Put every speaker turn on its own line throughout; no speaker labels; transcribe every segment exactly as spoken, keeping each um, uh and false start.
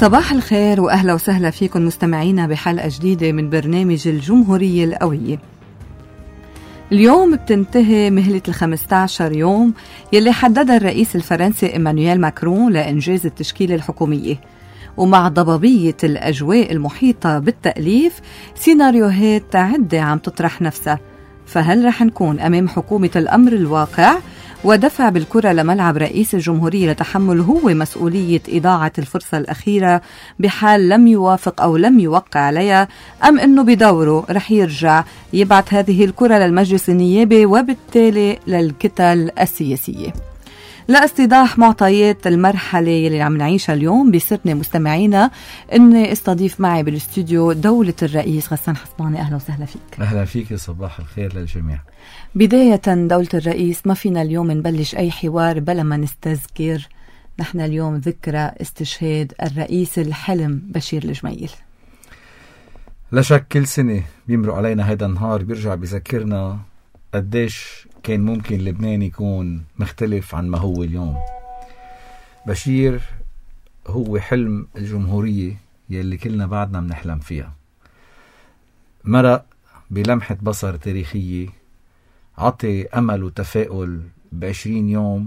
صباح الخير وأهلا وسهلا فيكم مستمعينا بحلقة جديدة من برنامج الجمهورية القوية. اليوم بتنتهي مهلة الخمسة عشر يوم يلي حددها الرئيس الفرنسي إيمانويل ماكرون لإنجاز التشكيلة الحكومية، ومع ضبابية الأجواء المحيطة بالتأليف سيناريوهات عدة عم تطرح نفسها. فهل رح نكون أمام حكومة الأمر الواقع ودفع بالكرة لملعب رئيس الجمهورية لتحمل هو مسؤولية إضاعة الفرصة الأخيرة بحال لم يوافق أو لم يوقع عليها، أم أنه بدوره رح يرجع يبعث هذه الكرة للمجلس النيابي وبالتالي للكتل السياسية؟ لاستيضاح معطيات المرحلة اللي عم نعيشها اليوم بيسرني مستمعينا اني استضيف معي بالاستوديو دولة الرئيس غسان حصباني. اهلا وسهلا فيك.
اهلا فيك، صباح الخير للجميع.
بداية دولة الرئيس، ما فينا اليوم نبلش اي حوار بلا ما نستذكر نحن اليوم ذكرى استشهاد الرئيس الحلم بشير الجميل.
لا شك كل سنة بيمرق علينا هيدا النهار بيرجع بيذكرنا قديش كان ممكن لبنان يكون مختلف عن ما هو اليوم. بشير هو حلم الجمهورية يلي كلنا بعدنا منحلم فيها. مرق بلمحة بصر تاريخية، عطي أمل وتفاؤل بعشرين يوم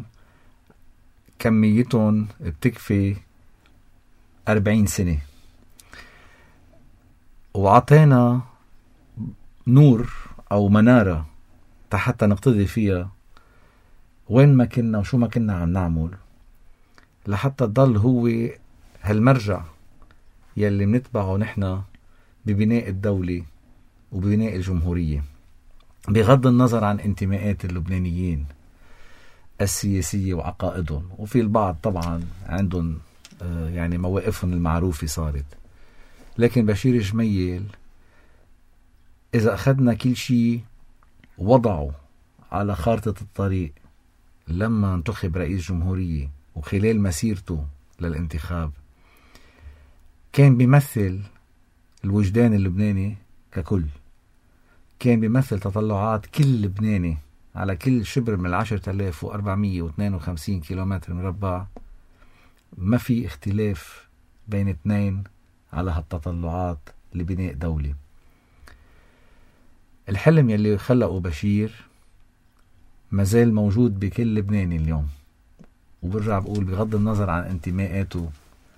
كميتهم بتكفي أربعين سنة، وعطينا نور أو منارة حتى نقتضي فيها وين ما كنا وشو ما كنا عم نعمل، لحتى تضل هو هالمرجع يلي منتبعه نحن ببناء الدولة وببناء الجمهورية، بغض النظر عن انتماءات اللبنانيين السياسية وعقائدهم. وفي البعض طبعا عندهم يعني مواقفهم المعروفة صارت، لكن بشير جميل إذا أخذنا كل شيء وضعوا على خارطة الطريق لما انتخب رئيس جمهورية وخلال مسيرته للانتخاب، كان بيمثل الوجدان اللبناني ككل، كان بيمثل تطلعات كل لبناني على كل شبر من العشرة آلاف وأربعمية واثنين وخمسين كيلومتر مربع. ما في اختلاف بين اثنين على هالتطلعات لبناء دولة. الحلم يلي خلقه بشير مازال موجود بكل لبناني اليوم، وبرجع بقول بغض النظر عن انتماءاته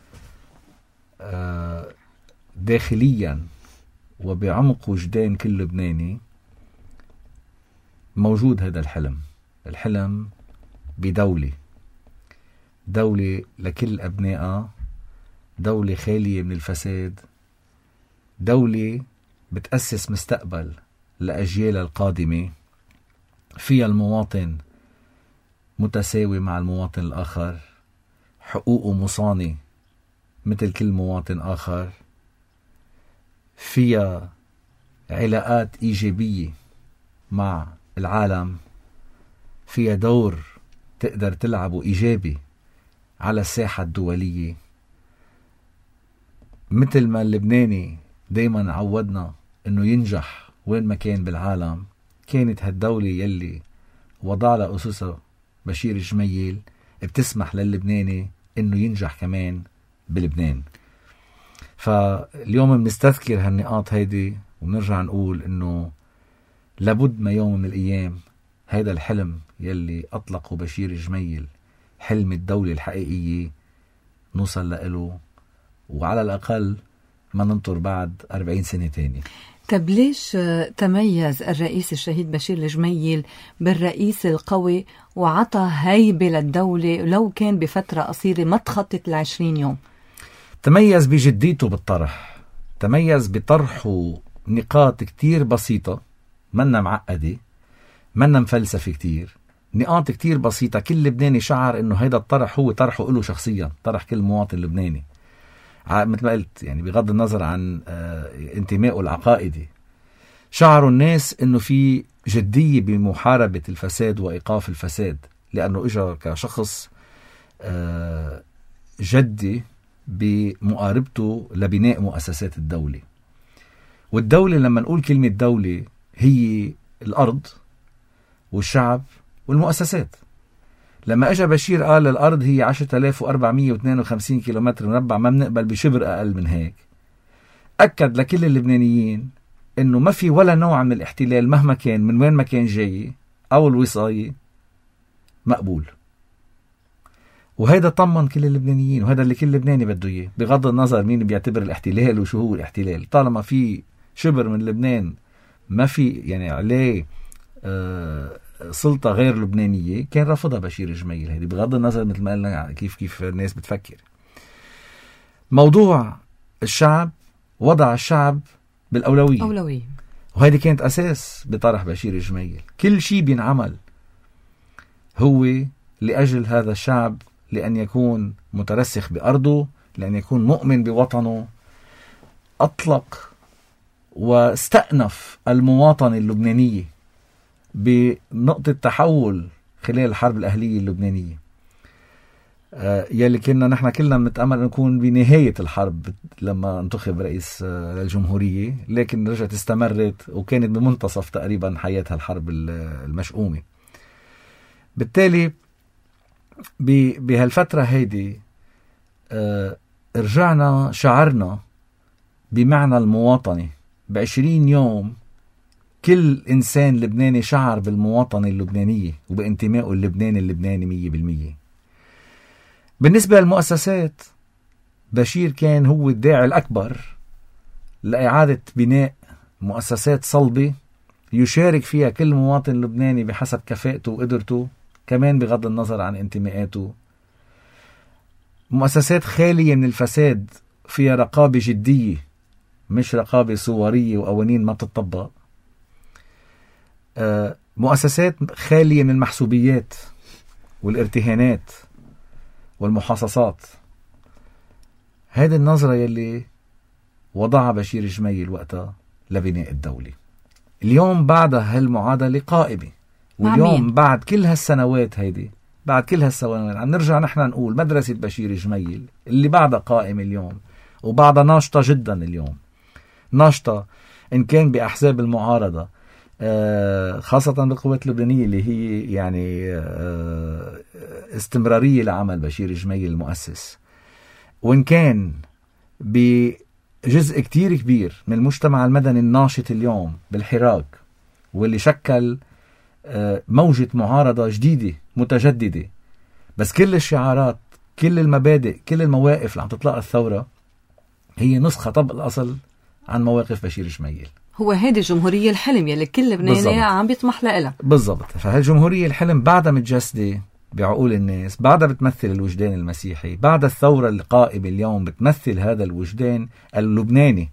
داخليا وبعمق وجدان كل لبناني موجود هذا الحلم. الحلم بدولة، دولة لكل أبنائها، دولة خالية من الفساد، دولة بتأسس مستقبل لأجيال القادمة، فيها المواطن متساوي مع المواطن الآخر، حقوقه مصانة مثل كل مواطن آخر، فيها علاقات إيجابية مع العالم، فيها دور تقدر تلعبه إيجابي على الساحة الدولية. مثل ما اللبناني دايما عودنا انه ينجح وين ما كان بالعالم، كانت هالدولة يلي وضع لها أسسها بشير الجميل بتسمح للبناني انه ينجح كمان بلبنان. فاليوم بنستذكر هالنقاط هيدي وبنرجع نقول انه لابد ما يوم من الايام هيدا الحلم يلي اطلقه بشير الجميل، حلم الدولة الحقيقية، نوصل له، وعلى الاقل ما ننطر بعد أربعين سنة تاني.
طب ليش تميز الرئيس الشهيد بشير الجميل بالرئيس القوي وعطى هيبة للدولة لو كان بفترة قصيرة ما تخطت العشرين يوم؟
تميز بجديته بالطرح، تميز بطرحه نقاط كتير بسيطة، منا معقدة، منا مفلسفة كتير، نقاط كتير بسيطة. كل لبناني شعر انه هيدا الطرح هو طرحه له شخصيا، طرح كل مواطن لبناني مثل ما قلت، يعني بغض النظر عن انتمائه العقائدي. شعروا الناس انه في جدية بمحاربة الفساد وإيقاف الفساد، لأنه إجا كشخص جدي بمقاربته لبناء مؤسسات الدولة. والدولة لما نقول كلمة دولة هي الأرض والشعب والمؤسسات، لما اجى بشير قال الأرض هي عشرة آلاف وأربعمية واثنين وخمسين كيلومتر مربع، ما بنقبل بشبر أقل من هيك. أكد لكل اللبنانيين إنه ما في ولا نوع من الاحتلال مهما كان من وين ما كان جاي أو الوصاية مقبول. وهيدا طمن كل اللبنانيين، وهذا اللي كل لبناني بده إياه، بغض النظر مين بيعتبر الاحتلال وشو هو الاحتلال. طالما في شبر من لبنان ما في يعني عليه آه سلطة غير لبنانية، كان رفضها بشير جميل. هيدي بغض النظر مثل ما قلنا كيف كيف الناس بتفكر. موضوع الشعب وضع الشعب بالأولوية،
أولوية.
وهذه كانت أساس بطرح بشير جميل. كل شيء بينعمل هو لأجل هذا الشعب، لأن يكون مترسخ بأرضه، لأن يكون مؤمن بوطنه. أطلق واستأنف المواطنة اللبنانية بنقطة تحول خلال الحرب الأهلية اللبنانية، آه يلي كنا نحن كلنا متأمل نكون بنهاية الحرب لما انتخب رئيس آه للجمهورية، لكن رجعت استمرت وكانت بمنتصف تقريبا حياتها الحرب المشؤومة. بالتالي بهالفترة هيدي آه رجعنا شعرنا بمعنى المواطنة. بعشرين يوم كل إنسان لبناني شعر بالمواطنة اللبنانية وبانتمائه اللبناني اللبناني مية بالمية. بالنسبة للمؤسسات، بشير كان هو الداعي الأكبر لإعادة بناء مؤسسات صلبة يشارك فيها كل مواطن لبناني بحسب كفاءته وقدرته، كمان بغض النظر عن انتماءاته. مؤسسات خالية من الفساد، فيها رقابة جدية مش رقابة صورية وقوانين ما تطبق. مؤسسات خالية من المحسوبيات والارتهانات والمحاصصات. هذه النظرة يلي وضعها بشير جميل وقتها لبناء الدولة. اليوم بعد هالمعادلة قائمة، واليوم بعد كل هالسنوات هيدي بعد كل هالسنوات عم نرجع نحن نقول مدرسة بشير جميل اللي بعدها قائمة اليوم، وبعدها ناشطة جدا اليوم. ناشطة إن كان بأحزاب المعارضة، خاصة بالقوات اللبنانية اللي هي يعني استمرارية لعمل بشير جميل المؤسس، وإن كان بجزء كتير كبير من المجتمع المدني الناشط اليوم بالحراك، واللي شكل موجة معارضة جديدة متجددة. بس كل الشعارات، كل المبادئ، كل المواقف اللي عم تطلق الثورة هي نسخة طبق الأصل عن مواقف بشير جميل.
هو هيدي الجمهورية الحلم يلي كل لبناني عم بيطمح لها.
بالضبط. فهالجمهورية الحلم بعدها متجسدة بعقول الناس، بعدها بتمثل الوجدان المسيحي، بعد الثورة القائمة اليوم بتمثل هذا الوجدان اللبناني.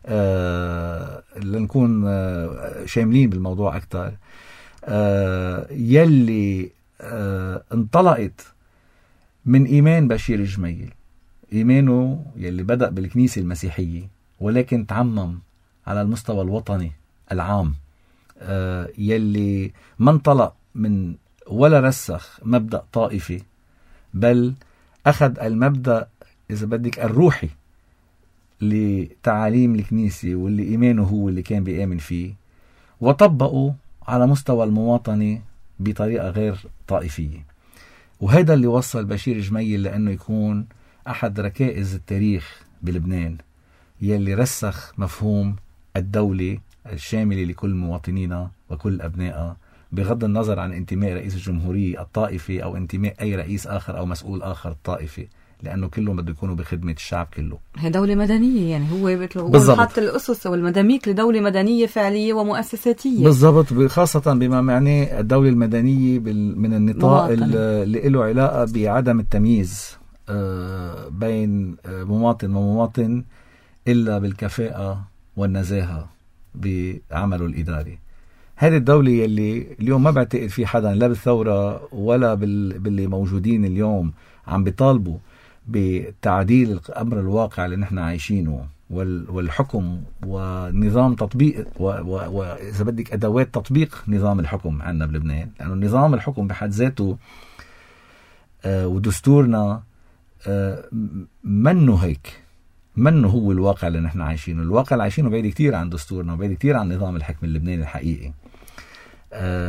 آه لنكون آه شاملين بالموضوع أكتر، آه يلي آه انطلقت من إيمان بشير جميل، إيمانه يلي بدأ بالكنيسة المسيحية ولكن تعمم على المستوى الوطني العام، آه يلي ما انطلق من ولا رسخ مبدأ طائفي، بل أخذ المبدأ إذا بدك الروحي لتعاليم الكنيسة واللي إيمانه هو اللي كان بيآمن فيه، وطبقه على مستوى المواطنة بطريقة غير طائفية. وهذا اللي وصل بشير جميل لأنه يكون أحد ركائز التاريخ بلبنان، يلي رسخ مفهوم الدولة الشاملة لكل مواطنينا وكل أبنائها، بغض النظر عن انتماء رئيس الجمهورية الطائفي أو انتماء أي رئيس آخر أو مسؤول آخر الطائفي، لأنه كلهم بده يكونوا بخدمة الشعب كله.
هي دولة مدنية، يعني هو هو حط الأسس والمداميك لدولة مدنية فعلية ومؤسساتية.
بالضبط، خاصة بما معناه الدولة المدنية من النطاق اللي له علاقة بعدم التمييز بين مواطن ومواطن إلا بالكفاءة والنزاهة بعمله الإداري. هذه الدولة يلي اليوم ما بعتقد في حدا لا بالثورة ولا باللي موجودين اليوم عم بيطالبوا بتعديل الأمر الواقع اللي نحن عايشينه، والحكم ونظام تطبيق وإذا بدك أدوات تطبيق نظام الحكم عندنا بلبنان، لأنه نظام الحكم بحد ذاته آه ودستورنا آه منه هيك، منه هو الواقع اللي نحن عايشينه. الواقع اللي عايشينه بعيد كتير عن دستورنا وبعيد كتير عن نظام الحكم اللبناني الحقيقي. آه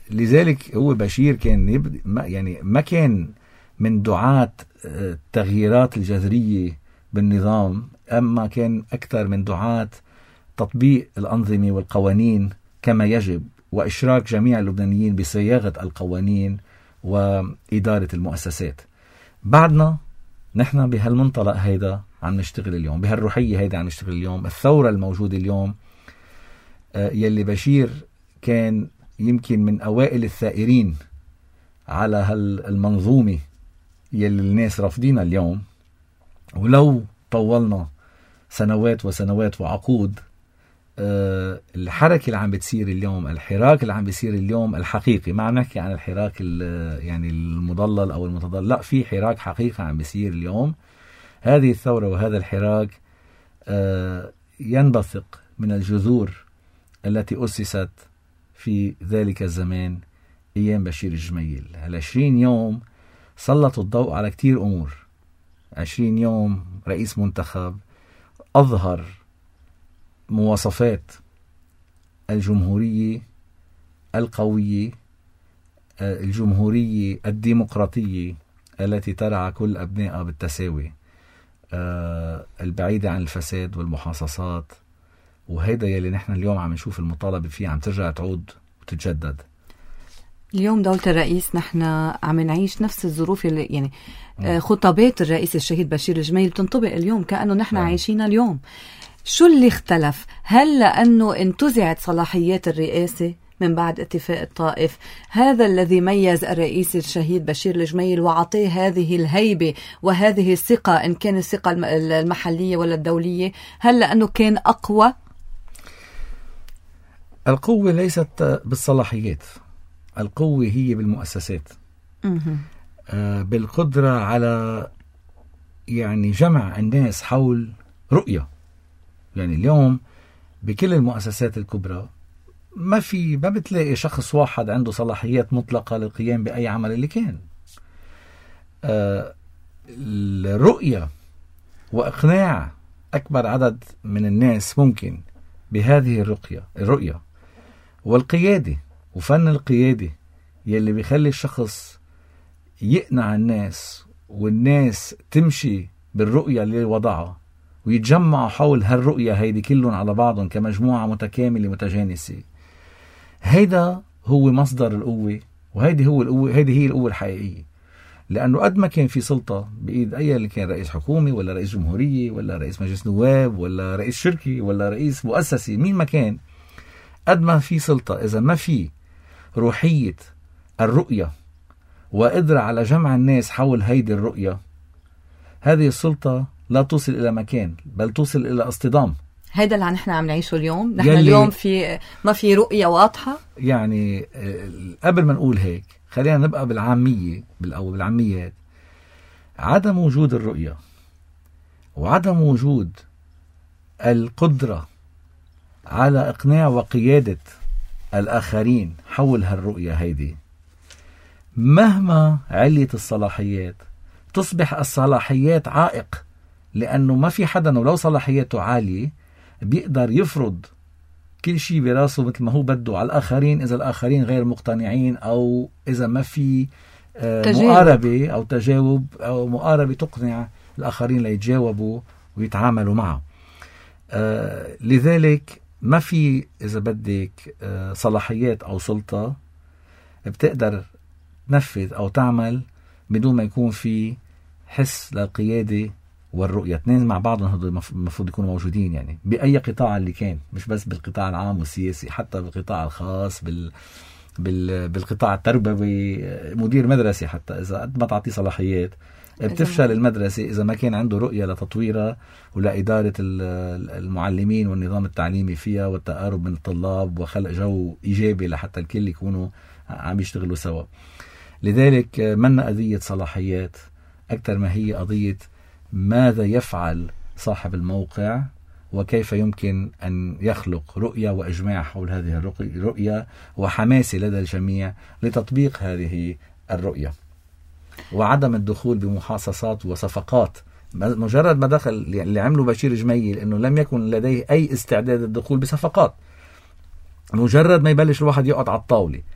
لذلك هو بشير كان يبدأ ما يعني ما كان من دعاة التغييرات الجذرية بالنظام، أما كان أكثر من دعاة تطبيق الأنظمة والقوانين كما يجب، وإشراك جميع اللبنانيين بصياغة القوانين وإدارة المؤسسات. بعدنا نحن بهالمنطلق هيدا عم نشتغل اليوم، بهالروحية هيدا عم نشتغل اليوم. الثورة الموجودة اليوم يلي بشير كان يمكن من أوائل الثائرين على هالمنظومة يلي الناس رافضينها اليوم، ولو طولنا سنوات وسنوات وعقود أه الحركة اللي عم بتصير اليوم، الحراك اللي عم بيصير اليوم الحقيقي، ما عم نحكي عن الحراك يعني المضلل أو المتضلل، لا، في حراك حقيقي عم بيصير اليوم. هذه الثورة وهذا الحراك أه ينبثق من الجذور التي أسست في ذلك الزمان أيام بشير الجميل. هالعشرين يوم سلطوا الضوء على كتير أمور. عشرين يوم رئيس منتخب أظهر مواصفات الجمهورية القوية، الجمهورية الديمقراطية التي ترعى كل أبنائها بالتساوي، البعيدة عن الفساد والمحاصصات. وهيدا يلي نحن اليوم عم نشوف المطالبة فيه عم ترجع تعود وتتجدد.
اليوم دولة الرئيس نحن عم نعيش نفس الظروف اللي يعني م. خطابات الرئيس الشهيد بشير الجميل بتنطبق اليوم كأنه نحن م. عايشين اليوم. شو اللي اختلف؟ هل لأنه انتزعت صلاحيات الرئاسة من بعد اتفاق الطائف، هذا الذي ميز الرئيس الشهيد بشير الجميل وعطيه هذه الهيبة وهذه الثقة، إن كان الثقة المحلية ولا الدولية؟ هل لأنه كان أقوى؟
القوة ليست بالصلاحيات، القوة هي بالمؤسسات، آه بالقدرة على يعني جمع الناس حول رؤية. يعني اليوم بكل المؤسسات الكبرى ما في ما بتلاقي شخص واحد عنده صلاحيات مطلقة للقيام بأي عمل اللي كان. آه الرؤية وإقناع أكبر عدد من الناس ممكن بهذه الرؤية الرؤية والقيادة وفن القيادة يلي بيخلي الشخص يقنع الناس والناس تمشي بالرؤية اللي وضعها ويتجمعوا حول هالرؤية هيدي كلهم على بعضهم كمجموعة متكاملة متجانسة. هيدا هو مصدر القوة، وهيدي هو القوة، هيدي هي القوة الحقيقية. لأنه قد ما كان في سلطة بإيد أي اللي كان رئيس حكومي ولا رئيس جمهورية ولا رئيس مجلس نواب ولا رئيس شركة ولا رئيس مؤسسة، مين ما كان، قد ما في سلطة إذا ما في روحية الرؤية وقدرة على جمع الناس حول هيدي الرؤية، هذه السلطة لا توصل إلى مكان بل توصل إلى اصطدام.
هذا اللي نحن عم نعيشه اليوم. نحن اليوم في ما في رؤية واضحة. يعني
قبل ما نقول هيك خلينا نبقى بالعامية أو بالعاميات. عدم وجود الرؤية وعدم وجود القدرة على إقناع وقيادة الآخرين حول هالرؤية هيدي، مهما عليت الصلاحيات تصبح الصلاحيات عائق، لأنه ما في حدا ولو صلاحياته عالية بيقدر يفرض كل شيء براسه مثل ما هو بده على الآخرين إذا الآخرين غير مقتنعين، أو إذا ما في مقاربة أو تجاوب أو مقاربة تقنع الآخرين ليتجاوبوا ويتعاملوا معه. آه لذلك ما في إذا بدك آه صلاحيات أو سلطة بتقدر تنفذ أو تعمل بدون ما يكون في حس للقيادة والرؤية. اثنين مع بعضهم هذول المفروض يكونوا موجودين، يعني بأي قطاع اللي كان، مش بس بالقطاع العام والسياسي، حتى بالقطاع الخاص، بال بال بالقطاع التربوي، مدير مدرسة حتى إذا قد ما تعطيه صلاحيات بتفشل المدرسة إذا ما كان عنده رؤية لتطويرها ولإدارة المعلمين والنظام التعليمي فيها والتقارب من الطلاب وخلق جو إيجابي لحتى الكل يكونوا عم يشتغلوا سوا. لذلك منا قضية صلاحيات أكثر ما هي قضية ماذا يفعل صاحب الموقع وكيف يمكن أن يخلق رؤية وإجماع حول هذه الرؤية وحماسة لدى الجميع لتطبيق هذه الرؤية، وعدم الدخول بمحاصصات وصفقات. مجرد ما دخل اللي عمله بشير جميل إنه لم يكن لديه أي استعداد الدخول بصفقات. مجرد ما يبلش الواحد يقعد على الطاولة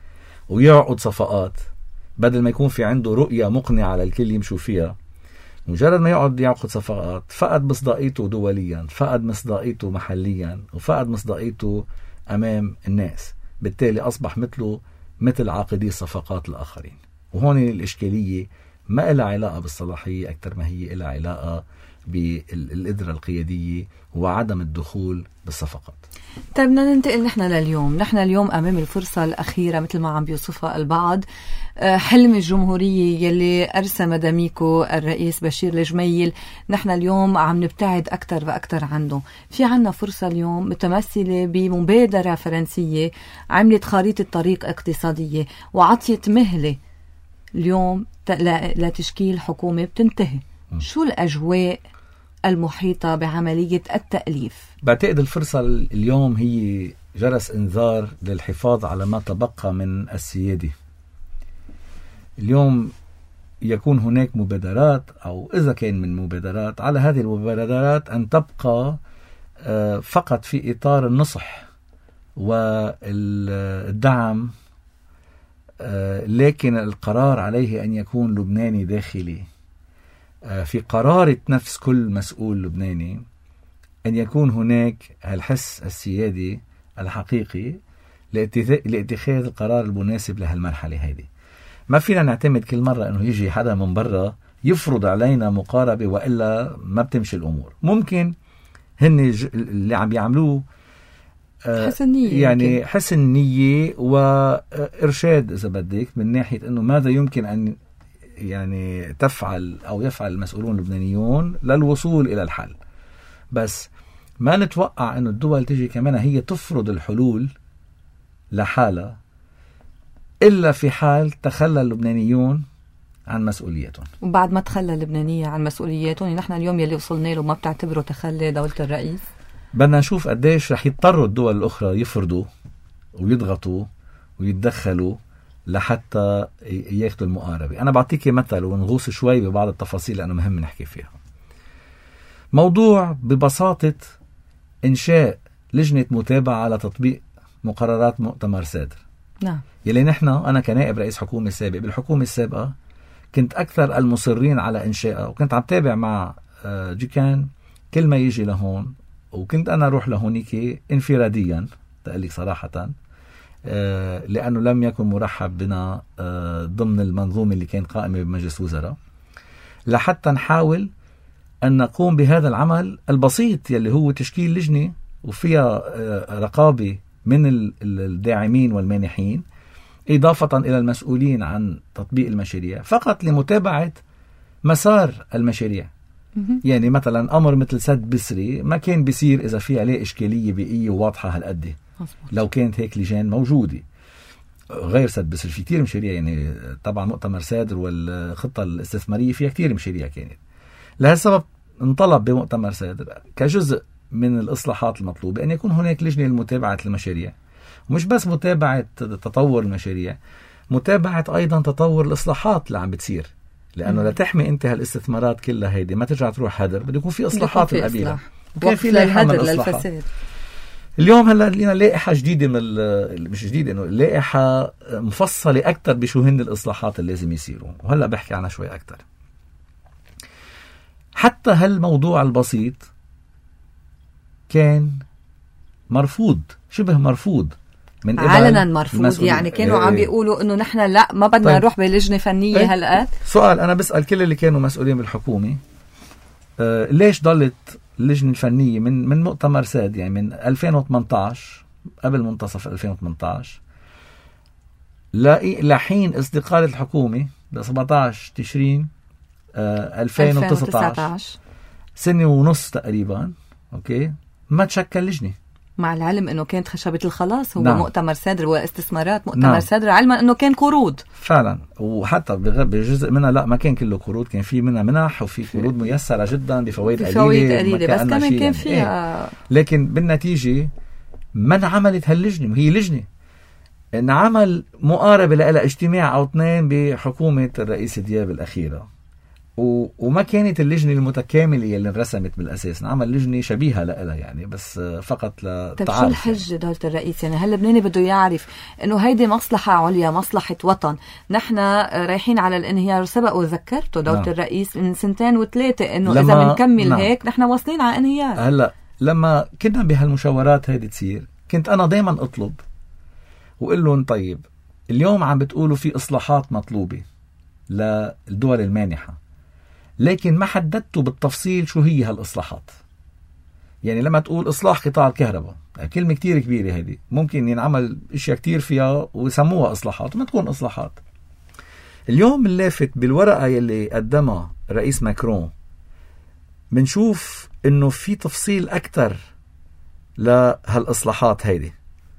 ويعقد صفقات بدل ما يكون في عنده رؤية مقنعة للكل يمشوا فيها. مجرد ما يقعد يعقد صفقات فقد مصداقيته دوليا، فقد مصداقيته محليا، وفقد مصداقيته أمام الناس. بالتالي أصبح مثله مثل عاقدي الصفقات الآخرين. وهون الإشكالية ما إلها علاقة بالصلاحية أكثر ما هي إلها علاقة بالقدرة القيادية وعدم الدخول بالصفقات.
طيب بدنا ننتقل نحن لليوم. نحن اليوم أمام الفرصة الأخيرة مثل ما عم بيوصفها البعض، حلم الجمهورية يلي أرسم دميكو الرئيس بشير الجميل. نحن اليوم عم نبتعد أكتر وأكتر عنه. في عنا فرصة اليوم متمثلة بمبادرة فرنسية عملت خريطة طريق اقتصادية وعطيت مهلة اليوم لتشكيل حكومة بتنتهي. م. شو الأجواء المحيطة بعملية التأليف؟
بعتقد الفرصة اليوم هي جرس انذار للحفاظ على ما تبقى من السيادة. اليوم يكون هناك مبادرات، أو إذا كان من مبادرات، على هذه المبادرات أن تبقى فقط في إطار النصح والدعم، لكن القرار عليه أن يكون لبناني داخلي. في قرارة نفس كل مسؤول لبناني أن يكون هناك الحس السيادي الحقيقي لاتخاذ القرار المناسب لهالمرحلة هذه. ما فينا نعتمد كل مرة أنه يجي حدا من برا يفرض علينا مقاربة، وإلا ما بتمشي الأمور. ممكن هن اللي عم يعملوه
حسن نية،
يعني حسن نية وإرشاد إذا بدك، من ناحية أنه ماذا يمكن أن يعني تفعل أو يفعل المسؤولون اللبنانيون للوصول إلى الحل. بس ما نتوقع أن الدول تجي كمان هي تفرض الحلول لحالها إلا في حال تخلى اللبنانيون عن مسؤولياتهم.
وبعد ما تخلى اللبنانية عن مسؤولياتهم، نحن اليوم يلي وصلنا له ما بتعتبره تخلي دولة الرئيس؟
بدنا نشوف قديش رح يضطروا الدول الأخرى يفرضوا ويضغطوا ويتدخلوا لحتى ياخدوا المقاربة. أنا بعطيك مثل ونغوص شوي ببعض التفاصيل لأنه مهم نحكي فيها. موضوع ببساطة إنشاء لجنة متابعة على تطبيق مقررات مؤتمر سادر.
نعم.
يلي نحن أنا كنائب رئيس حكومة سابق بالحكومة السابقة كنت أكثر المصرين على إنشائها، وكنت عم تابع مع جيكان كل ما يجي لهون، وكنت أنا أروح لهونيك انفراديا تقليك صراحة، لأنه لم يكن مرحب بنا ضمن المنظومة اللي كان قائمة بمجلس وزراء، لحتى نحاول أن نقوم بهذا العمل البسيط يلي هو تشكيل لجنة وفيها رقابة من الداعمين والمانحين، إضافة إلى المسؤولين عن تطبيق المشاريع، فقط لمتابعة مسار المشاريع. يعني مثلا أمر مثل سد بسري ما كان بيصير إذا في عليه إشكالية بيئية واضحة هالقد. لو كانت هيك لجان موجودة غير سد بسري في كتير مشاريع، يعني طبعا مؤتمر سادر والخطة الاستثمارية فيها كتير مشاريع كانت. لهالسبب انطلب بمؤتمر سادر كجزء من الإصلاحات المطلوبة أن يكون هناك لجنة لمتابعة المشاريع، ومش بس متابعة تطور المشاريع، متابعة أيضا تطور الإصلاحات اللي عم بتصير، لأنه لا تحمي أنت هالاستثمارات كلها هيدي ما ترجع تروح هدر، بده يكون في إصلاحات القبيلة، وكان في لائحة من الإصلاحات. اليوم هلا لنا لائحة جديدة من مش جديدة إنه لائحة مفصلة أكتر بشو هن الإصلاحات اللي لازم يصيروا، وهلا بحكي عنها شوي أكتر. حتى هالموضوع البسيط كان مرفوض، شبه مرفوض من
علنا مرفوض، يعني كانوا عم بيقولوا انه نحن لا ما بدنا طيب. نروح بلجنة فنية. طيب. هلقات
سؤال انا بسأل كل اللي كانوا مسؤولين بالحكومة، آه ليش ضلت اللجنة الفنية من من مؤتمر ساد، يعني من ألفين وثمانية عشر قبل منتصف ألفين وثمانية عشر لحين استقالة الحكومة ب سبعة عشر تشرين آه ألفين وتسعة عشر، سنة ونص تقريبا، اوكي، ما تشكل لجنة،
مع العلم انه كانت خشبة الخلاص هو. نعم. مؤتمر سادر واستثمارات مؤتمر. نعم. سادر علما انه كان قروض فعلا،
وحتى بجزء منها لا ما كان كله قروض، كان في منها منح وفي قروض ميسرة جدا بفوائد قليلة،
قليلة بس كمان كان فيها.
إيه. لكن بالنتيجة ما انعملت هاللجنة، وهي لجنة انعمل مقاربة لها اجتماع او اثنين بحكومة الرئيس دياب الأخيرة، و... وما كانت اللجنة المتكاملة اللي انرسمت بالأساس، نعمل لجنة شبيهة لها يعني، بس فقط لتعارف.
طيب شو الحجة دولة الرئيس؟ يعني هل لبناني بده يعرف إنه هيدي مصلحة عليا، مصلحة وطن، نحن رايحين على الانهيار. سبق وذكرته دولة نعم. الرئيس من سنتين وثلاثة إنه إذا بنكمل نعم. هيك نحن واصلين على انهيار.
هلا لما كنا بهالمشاورات هيدي تصير، كنت أنا دايما أطلب وقل لهم طيب اليوم عم بتقولوا في إصلاحات مطلوبة للدول المانحة، لكن ما حددتوا بالتفصيل شو هي هالإصلاحات. يعني لما تقول إصلاح قطاع الكهرباء، كلمة كتير كبيرة هذه، ممكن ينعمل إشياء كتير فيها ويسموها إصلاحات وما تكون إصلاحات. اليوم اللافت بالورقة يلي قدمها رئيس ماكرون منشوف إنه في تفصيل أكتر لهالإصلاحات هيدي.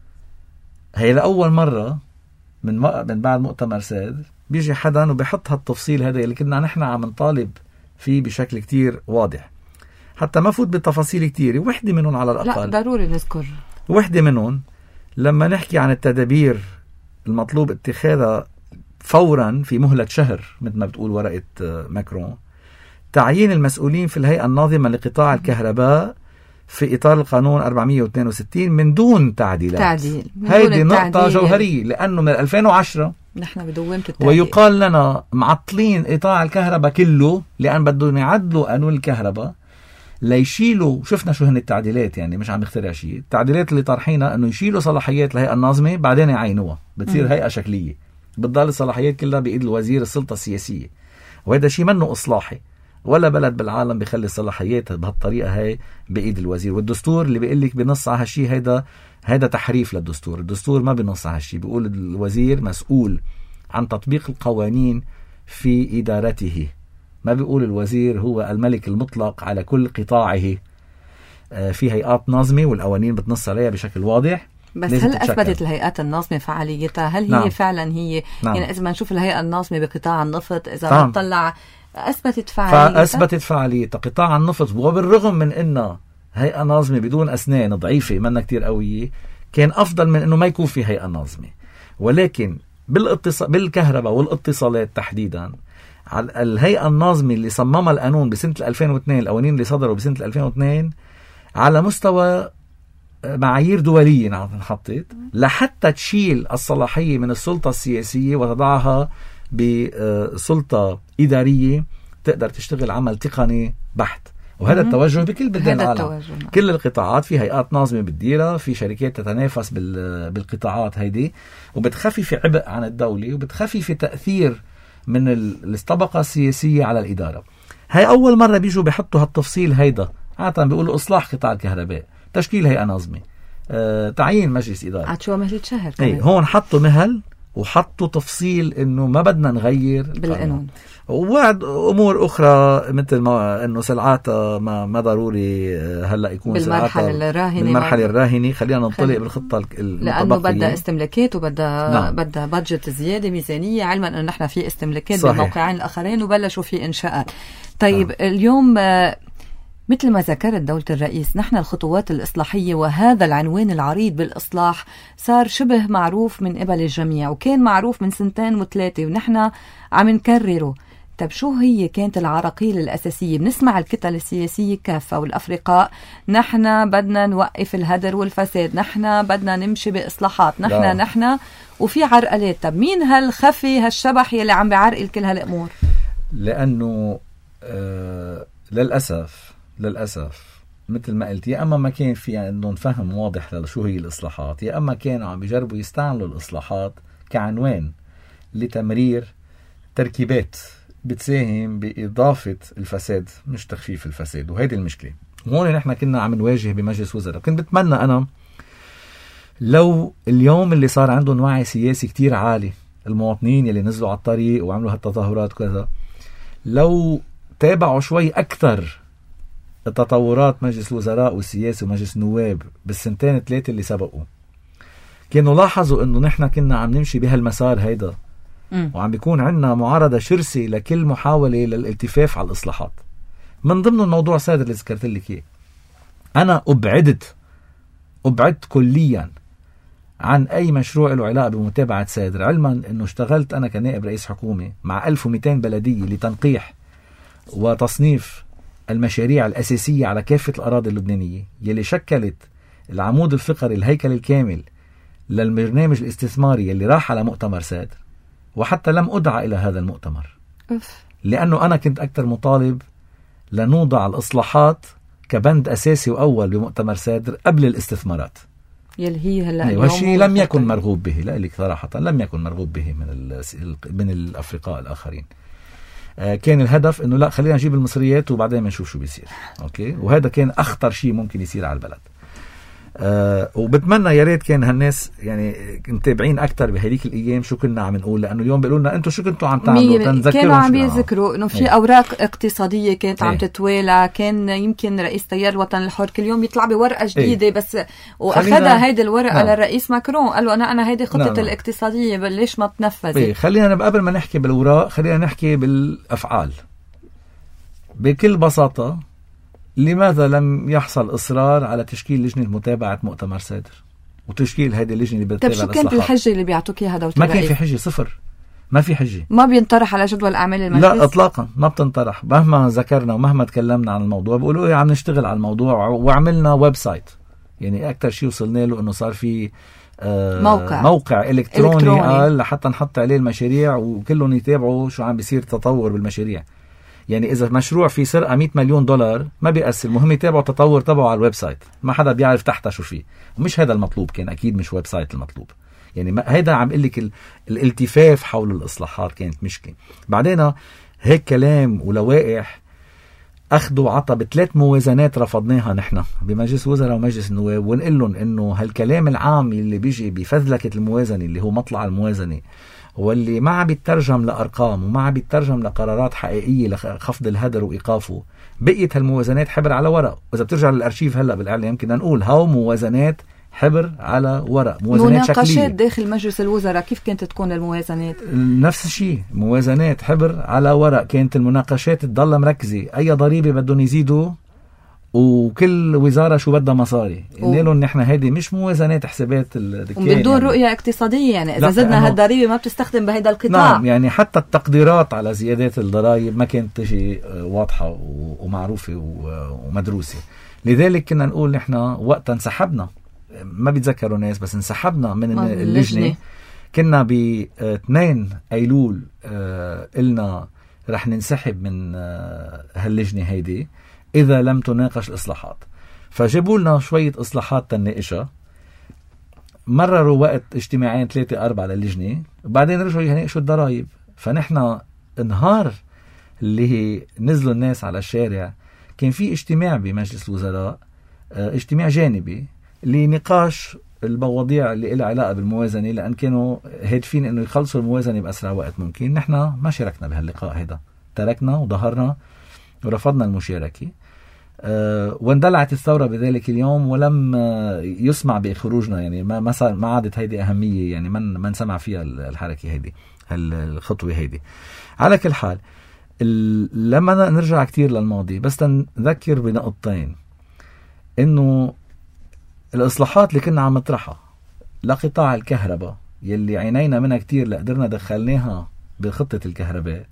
هي لأول مرة من, من بعد مؤتمر ساد بيجي حدا وبيحط هالتفصيل هذا اللي كنا نحن عم نطالب فيه بشكل كتير واضح. حتى ما فوت بالتفاصيل كتير، وحدة منهم على الأقل
لا ضروري نذكر
وحدة منهم لما نحكي عن التدابير المطلوب اتخاذها فورا في مهلة شهر مثل ما بتقول ورقة ماكرون، تعيين المسؤولين في الهيئة الناظمة لقطاع الكهرباء في إطار القانون أربعمية واثنين وستين من دون تعديلات.
تعديل.
هيدي نقطة جوهرية، لأنه من ألفين وعشرة
نحن بدومة التعديل
ويقال لنا معطلين قطاع الكهرباء كله لأن بدهم يعدلوا قانون الكهرباء ليشيلوا. شفنا شو هن التعديلات، يعني مش عم نخترع شيء. التعديلات اللي طرحينها أنه يشيلوا صلاحيات الهيئة الناظمة بعدين يعينوها، بتصير م. هيئة شكلية، بتضل الصلاحيات كلها بإيد الوزير السلطة السياسية، وهذا شيء منه إصلاحي. ولا بلد بالعالم بيخلي الصلاحيات بهالطريقة هاي بإيد الوزير. والدستور اللي بيقول لك بنص على هالشيء هيدا هيدا تحريف للدستور. الدستور ما بنص على هالشيء، بيقول الوزير مسؤول عن تطبيق القوانين في إدارته، ما بيقول الوزير هو الملك المطلق على كل قطاعه. في هيئات ناظمة والقوانين بتنص عليها بشكل واضح.
بس هل أثبتت الهيئات الناظمة فعاليتها؟ هل هي نعم. فعلا هي نعم. يعني إذا ما نشوف الهيئة الناظمة بقطاع النفط، إذا نعم. نطلع أثبتت فعاليتها
فأثبتت فعاليتها قطاع النفط، وبالرغم من إنه هيئة ناظمة بدون أسنان ضعيفة منا كتير قوية، كان أفضل من إنه ما يكون في هيئة ناظمة. ولكن بالاتصال بالكهرباء والاتصالات تحديدا، على الهيئة الناظمة اللي صممها القانون بسنة ألفين واثنين، القوانين اللي صدروا بسنة ألفين واثنين على مستوى معايير دولية انحطت لحتى تشيل الصلاحية من السلطة السياسية وتضعها بسلطة إدارية تقدر تشتغل عمل تقني بحت. وهذا التوجه بكل بلدان العالم. كل القطاعات في هيئات ناظمة بتديرها، في شركات تتنافس بالقطاعات هيدي، وبتخفف عبء عن الدولة وبتخفف تأثير من الطبقة السياسية على الإدارة. هاي أول مرة بيجوا بيحطوا هالتفصيل هيدا. عادة بيقولوا إصلاح قطاع الكهرباء، تشكيل هيئة ناظمة، أه، تعيين مجلس إدارة.
عطشوا مهلة شهر.
ايه هون حطوا مهل وحطوا تفصيل إنه ما بدنا نغير
بالقانون،
ووعد أمور أخرى مثل ما إنه سلعاتها ما ما ضروري هلا يكون
بالمرحلة الراهنة.
بالمرحلة الراهنة خلينا ننطلق بالخطة
لأنه بدها استملاكات وبدها نعم. بدها بادجت زيادة ميزانية، علما أنه نحن في استملاكات بالموقعين الآخرين وبلشوا في إنشاءات. طيب نعم. اليوم مثل ما ذكرت دولة الرئيس، نحن الخطوات الإصلاحية وهذا العنوان العريض بالإصلاح صار شبه معروف من قبل الجميع، وكان معروف من سنتين وثلاثة ونحن عم نكرره. طب شو هي كانت العراقيل الأساسية؟ بنسمع الكتل السياسية كافة والأفرقاء نحن بدنا نوقف الهدر والفساد، نحن بدنا نمشي بإصلاحات، نحن لا. نحن وفي عرقلات. طب مين هالخفي هالشبح يلي عم بيعرقل كل هالأمور؟
لأنه آه للأسف للأسف مثل ما قلت، يا أما ما كان في عندهم فهم واضح لشو هي الإصلاحات، يا أما كانوا عم بيجربوا يستعملوا الإصلاحات كعنوان لتمرير تركيبات بتساهم بإضافة الفساد مش تخفيف الفساد. وهيدي المشكلة. وهون نحن كنا عم نواجه بمجلس وزراء. كنت بتمنى أنا لو اليوم اللي صار عندهم وعي سياسي كتير عالي، المواطنين اللي نزلوا على الطريق وعملوا هالتظاهرات وكذا، لو تابعوا شوي أكثر التطورات مجلس الوزراء والسياسي ومجلس النواب بالسنتين ثلاثة اللي سبقوا، كانوا لاحظوا انه نحن كنا عم نمشي بهالمسار هيدا م. وعم بيكون عندنا معارضة شرسة لكل محاولة للالتفاف على الإصلاحات. من ضمن الموضوع سادر اللي ذكرت لك اياه، انا ابعدت ابعدت كليا عن اي مشروع له علاقة بمتابعة سادر، علما انه اشتغلت انا كنائب رئيس حكومة مع ألف ومئتين بلدية لتنقيح وتصنيف المشاريع الأساسية على كافة الأراضي اللبنانية يلي شكلت العمود الفقري الهيكل الكامل للبرنامج الاستثماري اللي راح على مؤتمر سادر. وحتى لم أدعى إلى هذا المؤتمر
أوف.
لأنه أنا كنت أكثر مطالب لنوضع الإصلاحات كبند أساسي وأول بمؤتمر سادر قبل الاستثمارات
يلي هي هلا
أيوة الشيء لم يكن مرغوب به. لا لك صراحة لم يكن مرغوب به من من الأفرقاء الآخرين. آه كان الهدف إنه لا خلينا نجيب المصريات وبعدين بنشوف شو بيصير. أوكي وهذا كان أخطر شيء ممكن يصير على البلد. أه وبتمنى يا ريت كان هالناس يعني متابعين اكثر بهذيك الايام شو كنا عم نقول، لانه اليوم بيقولوا لنا انتم شو كنتوا عم تعملوا.
كانوا عم بيذكروا انه في
ايه.
اوراق اقتصاديه كانت
ايه.
عم تتوالى. كان يمكن رئيس تيار الوطن الحر كل يوم يطلع بورقه جديده. ايه. بس واخذها هيدي الورقه نعم. للرئيس ماكرون قال له انا انا هيدي خطه نعم. الاقتصاديه ليش ما تنفذت.
ايه. خلينا قبل ما نحكي بالاوراق خلينا نحكي بالافعال. بكل بساطه لماذا لم يحصل إصرار على تشكيل لجنة متابعة مؤتمر سادر وتشكيل هذه اللجنة اللي بتتابع
الإصلاحات؟ طيب شو كانت الحجة اللي بيعطوك إياها دولة
ما
الرئيس؟
كان في حجة، صفر، ما في حجة،
ما بينطرح على جدول أعمال المجلس؟
لا إطلاقا ما بتنطرح. مهما ذكرنا ومهما تكلمنا عن الموضوع بيقولوا إيه عم نشتغل على الموضوع وعملنا ويب سايت. يعني أكتر شيء وصلنا له إنه صار في آه
موقع
موقع إلكتروني,
إلكتروني.
قال لحتى نحط عليه المشاريع وكلهم يتابعوا شو عم بيصير تطور بالمشاريع. يعني إذا مشروع في سرقة مئة مليون دولار ما بيأثر، المهم يتابعوا تطور تبعه على الويب سايت، ما حدا بيعرف تحته شو فيه. ومش هذا المطلوب، كان أكيد مش ويب سايت المطلوب. يعني هذا عم قل لك الالتفاف حول الإصلاحات كانت مشكلة. بعدين هيك كلام ولوائح أخذوا عطى بثلاث موازنات رفضناها نحن بمجلس وزراء ومجلس النواب، ونقول لهم إنه هالكلام العام اللي بيجي بفذلكة الموازنة اللي هو مطلع الموازنة واللي ما عم بيترجم لأرقام وما عم بيترجم لقرارات حقيقية لخفض الهدر وإيقافه، بقيت هالموازنات حبر على ورق. وإذا بترجع للأرشيف هلأ بالإعلام يمكن نقول هاو موازنات حبر على ورق، موازنات شكلية.
مناقشات داخل مجلس الوزراء كيف كانت تكون الموازنات؟
نفس الشيء، موازنات حبر على ورق. كانت المناقشات تضل مركزة أي ضريبة بدهم يزيدوا وكل وزارة شو بدها مصاري. قلنا لهم نحن هذه مش موازنات حسابات
بدون يعني. رؤية اقتصادية يعني إذا زدنا هالضريبة ما بتستخدم بهيدا القطاع.
نعم يعني حتى التقديرات على زيادات الضرائب ما كانت تجي واضحة ومعروفة ومدروسة. لذلك كنا نقول نحن وقتا انسحبنا، ما بيتذكروا ناس بس انسحبنا من اللجنة. كنا ب اثنين أيلول قلنا رح ننسحب من هاللجنة هيدي إذا لم تناقش الإصلاحات. فجابوا لنا شوية إصلاحات تناقشها، مرروا وقت اجتماعين ثلاثة أربعة للجنة، وبعدين رجعوا يناقشوا الضرائب. فنحن نهار اللي نزلوا الناس على الشارع كان في اجتماع بمجلس الوزراء، اجتماع جانبي لنقاش المواضيع اللي لها علاقة بالموازنة، لأن كانوا هادفين إنه يخلصوا الموازنة بأسرع وقت ممكن. نحن ما شاركنا بهاللقاء هذا، تركنا وظهرنا ورفضنا المشاركة. أه واندلعت الثورة بذلك اليوم ولم يسمع بخروجنا. يعني ما ما ما عادت هيدي أهمية، يعني من من سمع فيها الحركة هيدي الخطوة هيدي. على كل حال لما نرجع كتير للماضي بس نذكر بنقطتين، إنه الإصلاحات اللي كنا عم نطرحها لقطاع الكهرباء يلي عينينا منها كتير لقدرنا دخلناها بخطة الكهرباء،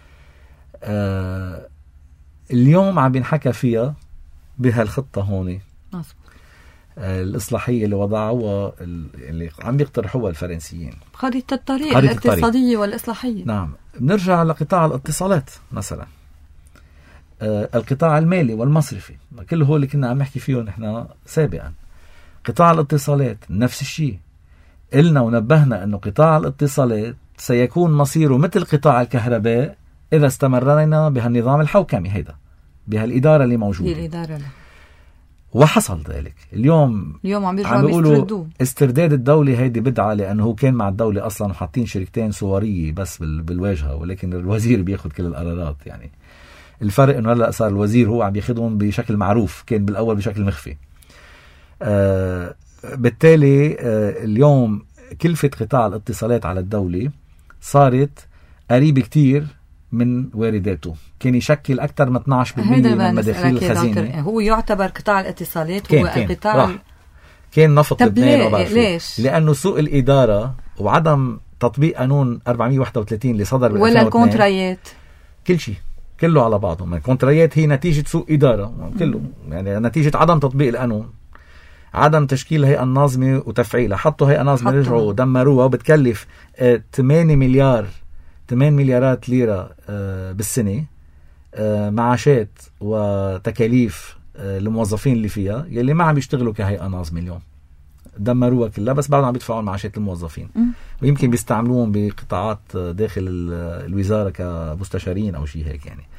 أه اليوم عم بينحكى فيها بهالخطة هون آه الإصلاحية اللي وضعوها اللي عم بيقترحوها الفرنسيين،
خريطة الطريق الاقتصادية والإصلاحية.
نعم. بنرجع لقطاع الاتصالات مثلا، آه القطاع المالي والمصرفي، كل هو اللي كنا عم نحكي فيه نحن سابقا. قطاع الاتصالات نفس الشيء، قلنا ونبهنا أنه قطاع الاتصالات سيكون مصيره مثل قطاع الكهرباء إذا استمرنا بهالنظام الحوكمي هيدا، بهالإدارة اللي موجودة.
الإدارة لا.
وحصل ذلك. اليوم
اليوم عم بيقولوا
استرداد الدولة هيدي بدعة، لأنه هو كان مع الدولة أصلا وحاطين شركتين صورية بس بالواجهة، ولكن الوزير بياخد كل القرارات. يعني الفرق أنه هلأ صار الوزير هو عم بياخدهم بشكل معروف، كان بالأول بشكل مخفي. آه بالتالي آه اليوم كلفة قطاع الاتصالات على الدولة صارت قريبة كتير من وارداته، كان يشكل أكثر من اثني عشر بالمئة من مداخيل الخزينة.
هو يعتبر قطاع الاتصالات هو
كان
القطاع
كان, كان نفط لبنان.
ليش؟
لأنه سوء الإدارة وعدم تطبيق قانون أربعمية وواحد وثلاثين اللي صدر
ولا الكونترايات،
كل شيء كله على بعضه. ما الكونتريات هي نتيجة سوء إدارة كله، يعني نتيجة عدم تطبيق القانون، عدم تشكيل هيئة ناظمة وتفعيلها. حطوا هيئة ناظمة رجعوا دمروها، وبتكلف ثمانية مليار ثمانية مليارات ليرة بالسنة معاشات وتكاليف الموظفين اللي فيها يلي ما عم يشتغلوا كهيئة ناظمة اليوم. دمروها كلها، بس بعدهم عم يدفعوا معاشات الموظفين، ويمكن بيستعملوهم بقطاعات داخل الوزارة كمستشارين أو شيء هيك يعني.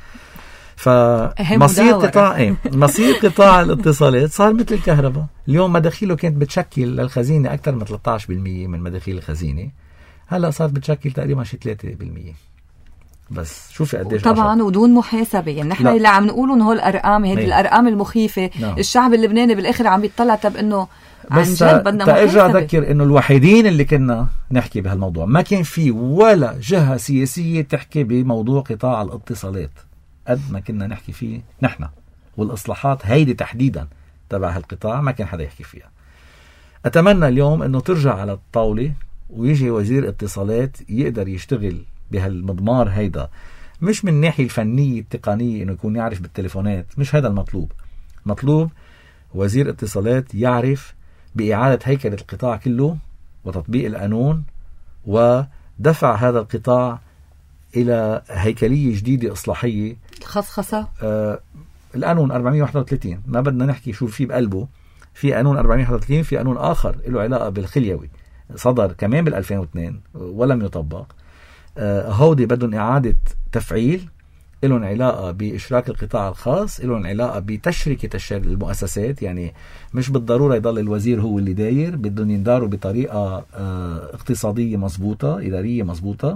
فمصير قطاع ايه مصير قطاع الاتصالات صار مثل الكهرباء. اليوم مداخيله كانت بتشكل للخزينة أكثر من ثلاثة عشر بالمية من مداخيل الخزينة، هلا صارت بتشكل تقريبا شي ثلاثة بالمية بس. شوفي قديش
طبعا عشر. ودون محاسبة. يعني نحن اللي عم نقوله انه هول الارقام هذه الارقام المخيفة. لا. الشعب اللبناني بالاخر عم يطلع طب انه عن جد بدنا محاسبة. ارجع اذكر انه الوحيدين اللي كنا نحكي بهالموضوع ما كان في ولا جهة سياسية تحكي بموضوع قطاع الاتصالات قد ما كنا نحكي فيه نحن، والاصلاحات هيدي تحديدا تبع هالقطاع ما كان حدا يحكي فيها. اتمنى اليوم انه ترجع على الطاولة ويجي وزير اتصالات يقدر يشتغل بهالمضمار هيدا، مش من الناحية الفنية التقنية انه يكون يعرف بالتليفونات، مش هذا المطلوب. مطلوب وزير اتصالات يعرف بإعادة هيكلة القطاع كله وتطبيق القانون ودفع هذا القطاع إلى هيكلية جديدة إصلاحية. خصخصة
آه القانون أربعمية وواحد وثلاثين ما بدنا نحكي شو في بقلبه. في قانون أربعمية وواحد وثلاثين، في قانون آخر له علاقة بالخليوي صدر كمان بالألفين واثنين ولم يطبق. آه هودي بدهم إعادة تفعيل، لهم علاقة بإشراك القطاع الخاص، لهم علاقة بتشركة المؤسسات. يعني مش بالضرورة يضل الوزير هو اللي داير، بدهم ينداروا بطريقة آه اقتصادية مزبوطة، إدارية مزبوطة،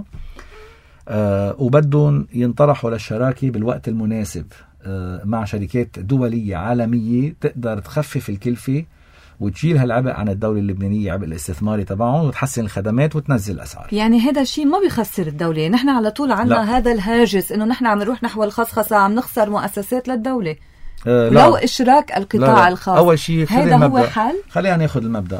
آه وبدهم ينطرحوا للشراكة بالوقت المناسب آه مع شركات دولية عالمية تقدر تخفف الكلفة وتشيل هالعبء عن الدولة اللبنانية، عبء الاستثماري تبعهم، وتحسن الخدمات وتنزل الأسعار.
يعني هذا الشيء ما بيخسر الدولة. نحن على طول عنا هذا الهاجس إنه نحن عم نروح نحو الخصخصة، عم نخسر مؤسسات للدولة. آه لو إشراك القطاع لا لا. الخاص
أول شيء
هذا هو حل.
خلينا ناخذ المبدأ.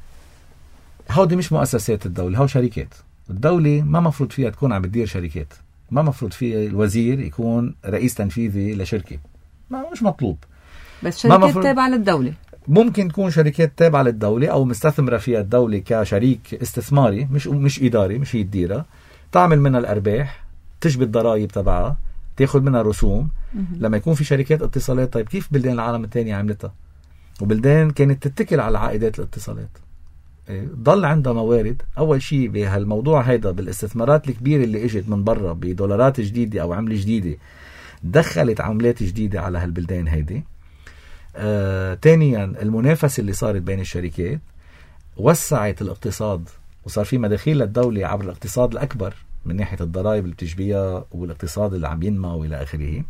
هودي مش مؤسسات الدولة، هو شركات. الدولة ما مفروض فيها تكون عم بتدير شركات، ما مفروض فيها الوزير يكون رئيس تنفيذي لشركة، ما مش مطلوب.
بس شركات تابعة للدولة
ممكن تكون شركات تابعة للدولة أو مستثمرة فيها الدولة كشريك استثماري، مش مش إداري، مش هي الديرة، تعمل منها الأرباح، تشبه الضرائب تبعها، تاخذ منها رسوم. لما يكون في شركات اتصالات، طيب كيف بلدان العالم الثانية عملتها؟ وبلدان كانت تتكل على عائدات الاتصالات، ضل عندها موارد. أول شيء بهالموضوع هيدا بالاستثمارات الكبيرة اللي اجت من برا بدولارات جديدة أو عملة جديدة، دخلت عملات جديدة على هالبلدان هيدي. آه، ثانيا المنافسة اللي صارت بين الشركات وسعت الاقتصاد، وصار في مداخيل للدولة عبر الاقتصاد الأكبر من ناحية الضرائب اللي بتجبيها والاقتصاد اللي عم ينمى وإلى آخره.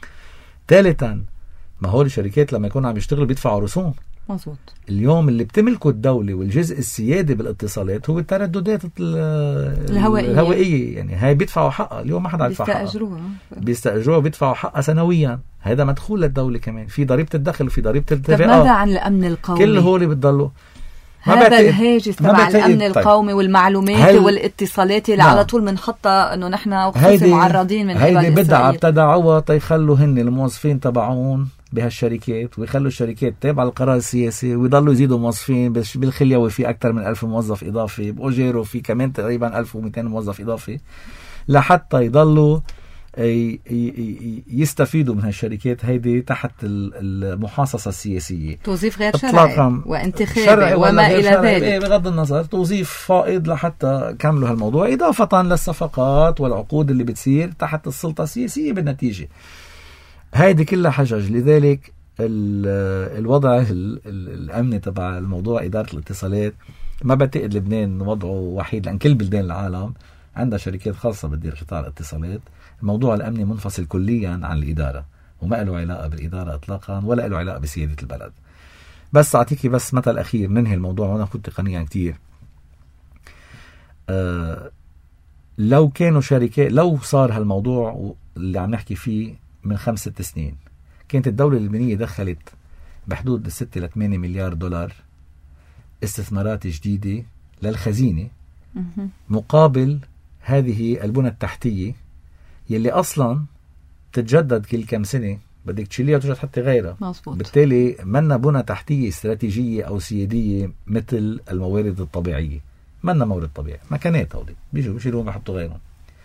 ثالثا ما هول الشركات لما يكونوا عم يشتغلوا بيدفعوا رسوم.
مظبوط.
اليوم اللي بتملكه الدولة والجزء السيادي بالاتصالات هو الترددات الهوائية. الهوائية يعني هاي بيدفعوا حقها. اليوم ما حدا يدفع حقها، بيستأجروها بيستأجروها وبيدفعوا حقها سنويا. هذا مدخول للدولة كمان، في ضريبة الدخل وفي ضريبة التفاقات.
طب ماذا عن الأمن القومي؟
كل هول بتضلوا
هذا الهاجس تبع الأمن القومي والمعلومات والاتصالات اللي على طول بنحطها انه نحن وخصوصي معرضين من قبل
هيدي بدعة ابتدعوها تيخلوا هن الموظفين تبعون بهالشركات ويخلوا الشركات تابعة للقرار السياسي ويضلوا يزيدوا موظفين. بس بالخليوي في أكثر من ألف موظف إضافي، بأوجيرو في كمان تقريبا ألف ومئتين موظف إضافي، لحتى يضلوا يستفيدوا من هالشركات هيدي تحت المحاصصة السياسية.
توظيف غير شرعي وانتخابي وما إلى ذلك.
إيه بغض النظر توظيف فائض لحتى كملوا هالموضوع، إضافة للصفقات والعقود اللي بتصير تحت السلطة السياسية بالنتيجة. هيدي كلها حجج. لذلك الوضع الأمني تبع الموضوع إدارة الاتصالات ما بعتقد لبنان وضعه وحيد، لأن كل بلدان العالم عندها شركات خاصة بتدير قطاع الاتصالات. الموضوع الأمني منفصل كليا عن الإدارة وما له علاقة بالإدارة إطلاقا ولا له علاقة بسيادة البلد. بس أعطيكي بس مثل أخير ننهي الموضوع وأنا كنت تقنيا كتير. أه لو كانوا شركات، لو صار هالموضوع اللي عم نحكي فيه من خمس ست سنين، كانت الدولة اللبنانية دخلت بحدود ستة إلى ثمانية مليار دولار استثمارات جديدة للخزينة مقابل هذه البنى التحتية يلي أصلا تتجدد كل كم سنة، بدك تشيليها وترجع تحطي غيرها.
مظبوط.
بالتالي منا بنى تحتية استراتيجية أو سيادية مثل الموارد الطبيعية، منا مورد طبيعي، مكانات هودي بيجوا بيشيلوهم بيحطوا غيرهم.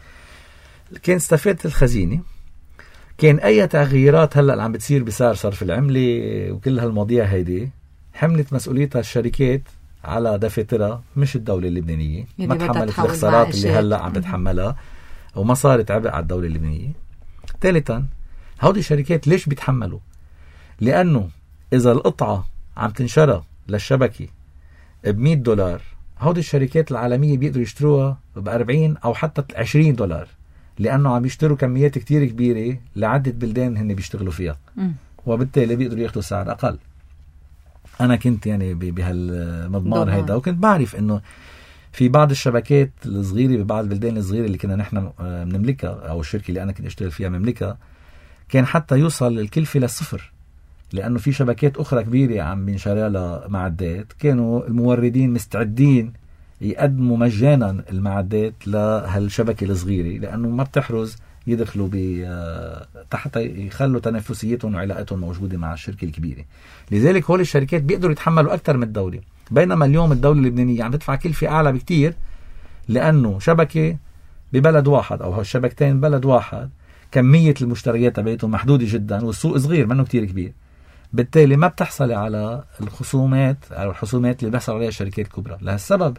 كان استفادت الخزينة، كان أي تغييرات هلأ عم بتصير بسعر صرف العملة وكل هالمواضيع هيدي حملت مسؤوليتها الشركات على دفاترها، مش الدولة اللبنانية. ما تحملت الخسارات اللي هلأ عم بتحملها وما صارت عبء على الدولة اللبنانية. ثالثا هودي الشركات ليش بيتحملوا؟ لأنه إذا القطعة عم تنشرى للشبكة بمئة دولار، هودي الشركات العالمية بيقدروا يشتروها بأربعين أو حتى عشرين دولار، لأنه عم يشتروا كميات كتير كبيرة لعدة بلدان هن بيشتغلوا فيها، م. وبالتالي بيقدروا ياخدوا سعر أقل. أنا كنت يعني بهالمضمار هيدا، وكنت بعرف إنه في بعض الشبكات الصغيرة ببعض البلدان الصغيرة اللي كنا نحن بنملكها أو الشركة اللي أنا كنت أشتغل فيها مملكها، كان حتى يوصل الكلفة للصفر، لأنه في شبكات أخرى كبيرة عم بينشرى لها معدات كانوا الموردين مستعدين يقدموا مجانا المعدات لهالشبكة الصغيرة، لأنه ما بتحرز يدخلوا تحت يخلوا تنافسيتهم وعلاقتهم موجودة مع الشركة الكبيرة. لذلك هول الشركات بيقدروا يتحملوا أكثر من الدولة، بينما اليوم الدولة اللبنانية عم تدفع كلفة أعلى بكتير، لأنه شبكة ببلد واحد أو هالشبكتين بلد واحد كمية المشتريات تبعتهم محدودة جدا والسوق صغير منه كتير كبير، بالتالي ما بتحصل على الخصومات أو الحصومات اللي بيحصل عليها الشركات الكبرى. لهالسبب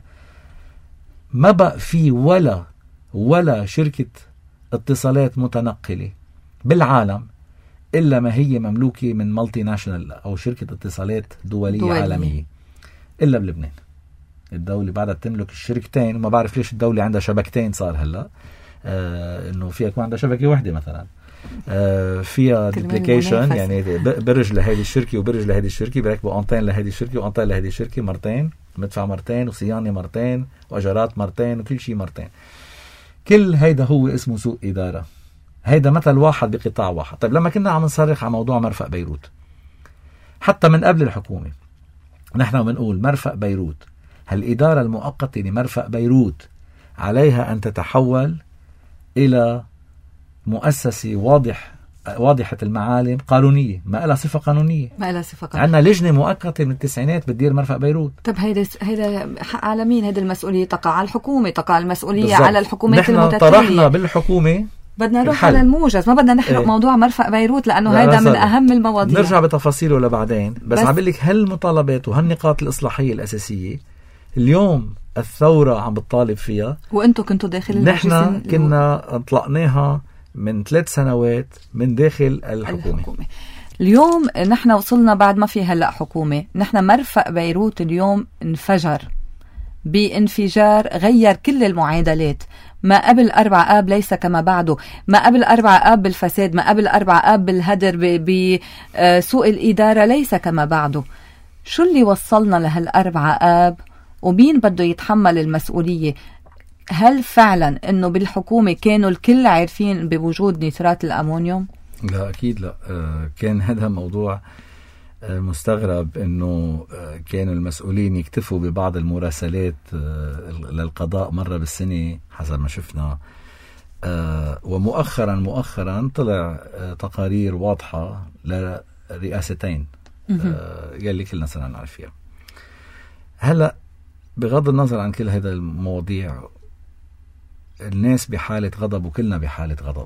ما بقى في ولا ولا شركة اتصالات متنقلة بالعالم إلا ما هي مملوكة من مالتي ناشونال أو شركة اتصالات دولية دولي. عالمية، إلا بلبنان. الدولة بعدها تملك الشركتين، وما بعرف ليش الدولة عندها شبكتين صار هلا، آه إنه فيها يكون عندها شبكة واحدة مثلا، آه فيها ديبليكيشن، يعني برج لهذه الشركة وبرج لهذه الشركة، بيركبوا أنتين لهذه الشركة وأنتين لهذه الشركة مرتين، مدفع مرتين وصيانة مرتين وأجارات مرتين وكل شيء مرتين. كل هيدا هو اسمه سوء إدارة. هيدا مثل واحد بقطاع واحد. طيب لما كنا عم نصرخ على موضوع مرفأ بيروت حتى من قبل الحكومة، نحن بنقول مرفأ بيروت، هالإدارة المؤقتة لمرفأ بيروت عليها أن تتحول إلى مؤسسة واضح واضحة المعالم قانونية، ما لها صفة قانونية،
ما لها صفة قانونية.
عندنا لجنة مؤقتة من التسعينات بتدير مرفأ بيروت.
طب هيدا هيدا حق على مين؟ هيدا المسؤولية تقع على الحكومة، تقع المسؤولية بالزبط. على الحكومات المتتالية. نحن طرحنا
بالحكومة
بدنا نروح على الموجز، ما بدنا نحرق ايه. موضوع مرفأ بيروت لأنه هيدا من أهم المواضيع.
نرجع بتفاصيله لبعدين، بس, بس عم بقول لك هالمطالبات وهالنقاط الإصلاحية الأساسية اليوم الثورة عم بتطالب فيها،
وأنتوا كنتوا داخل
نحن كنا اطلقناها من ثلاث سنوات من داخل الحكومة.
الحكومة. اليوم نحن وصلنا بعد ما في هلأ حكومة، نحن مرفأ بيروت اليوم انفجر بانفجار غير كل المعادلات. ما قبل أربع آب ليس كما بعده، ما قبل أربع آب بالفساد، ما قبل أربع آب بالهدر بسوء الإدارة ليس كما بعده. شو اللي وصلنا لهالأربع آب ومين بده يتحمل المسؤولية؟ هل فعلا انه بالحكومة كانوا الكل عارفين بوجود نيترات الأمونيوم؟
لا أكيد لا. آه كان هذا موضوع آه مستغرب انه آه كانوا المسؤولين يكتفوا ببعض المراسلات آه للقضاء مرة بالسنة حسب ما شفنا، آه ومؤخرا مؤخرا طلع آه تقارير واضحة لرئاستين آه يلي كلنا صرنا نعرف فيها. هلا بغض النظر عن كل هذا المواضيع، الناس بحالة غضب وكلنا بحالة غضب،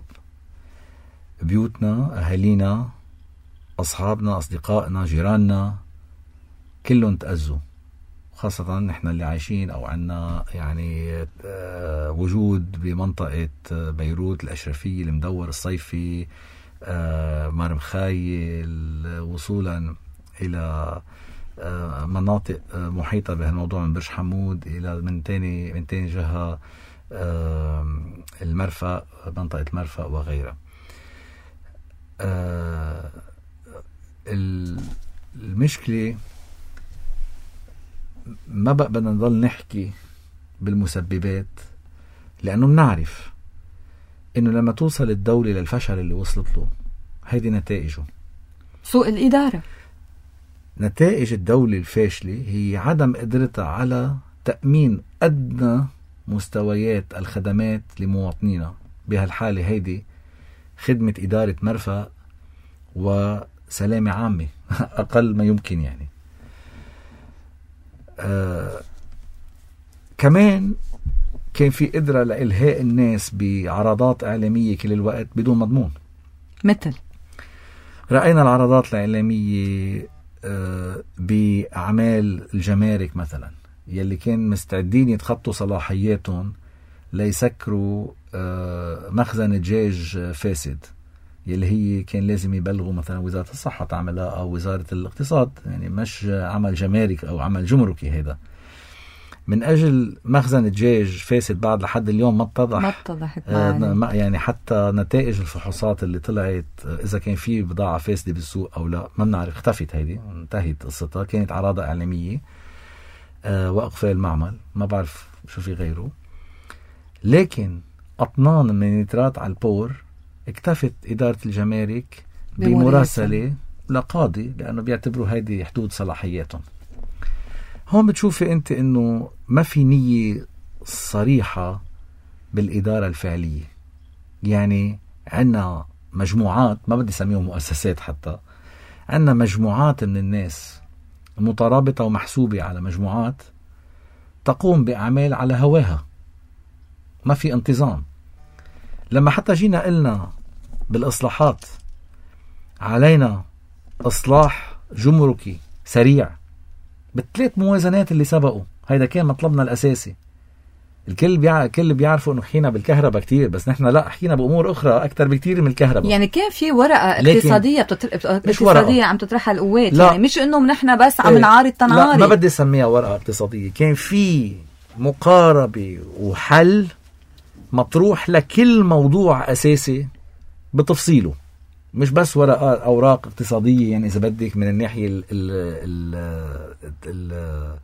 بيوتنا، أهالينا، أصحابنا، أصدقائنا، جيراننا كلهم تأذوا، خاصة نحن اللي عايشين أو عنا يعني وجود بمنطقة بيروت الأشرفية، المدور الصيفي، مرمخايل، وصولا إلى مناطق محيطة بهالموضوع من برج حمود إلى من تاني من تاني جهة المرفأ، منطقة مرفأ وغيرها. المشكلة ما بقى بدنا نضل نحكي بالمسببات، لأنه بنعرف إنه لما توصل الدولة للفشل اللي وصلت له هيدي نتائجه
سوء الإدارة.
نتائج الدولة الفاشلة هي عدم قدرتها على تأمين أدنى مستويات الخدمات لمواطنينا. بهالحالة هيدي خدمة إدارة مرفأ وسلامة عامة أقل ما يمكن يعني. آه كمان كان في قدرة لإلهاء الناس بعرضات إعلامية كل الوقت بدون مضمون.
مثل
رأينا العرضات الإعلامية آه بأعمال الجمارك مثلا، يلي كان مستعدين يتخطوا صلاحياتهم ليسكروا آه مخزن دجاج فاسد، يلي هي كان لازم يبلغوا مثلا وزارة الصحة تعملها أو وزارة الاقتصاد، يعني مش عمل جمارك أو عمل جمركي. هذا من أجل مخزن دجاج فاسد بعد لحد اليوم ما اتضح
ما اتضحت
آه يعني حتى نتائج الفحوصات اللي طلعت آه إذا كان في بضاعة فاسدة بالسوق أو لا ما بنعرف. اختفت هيدي، انتهت قصتها، كانت عراضة إعلامية آه وأقفال المعمل، ما بعرف شو في غيره. لكن أطنان من النترات على البور اكتفت إدارة الجمارك بمراسلة لقاضي لأنه بيعتبروا هيدي حدود صلاحياتهم. هون بتشوفي أنت أنه ما في نية صريحة بالإدارة الفعلية. يعني عنا مجموعات، ما بدي سميهم مؤسسات، حتى عنا مجموعات من الناس مترابطة ومحسوبة على مجموعات تقوم بأعمال على هواها، ما في انتظام. لما حتى جينا قلنا بالإصلاحات علينا إصلاح جمركي سريع بالثلاث موازنات اللي سبقوا، هيدا كان مطلبنا الأساسي. الكل بيع... الكل بيعرفوا انه حكينا بالكهرباء كتير، بس نحن لا، حكينا بأمور أخرى أكتر بكتير من الكهرباء.
يعني كان في ورقة اقتصادية بتتر... اقتصادية عم تطرحها القوات، يعني مش انه نحن بس عم نعارض تنعارض.
لا، ما بدي اسميها ورقة اقتصادية، كان في مقاربة وحل مطروح لكل موضوع أساسي بتفصيله، مش بس ورقات أوراق اقتصادية. يعني إذا بدك من الناحية ال ال ال ال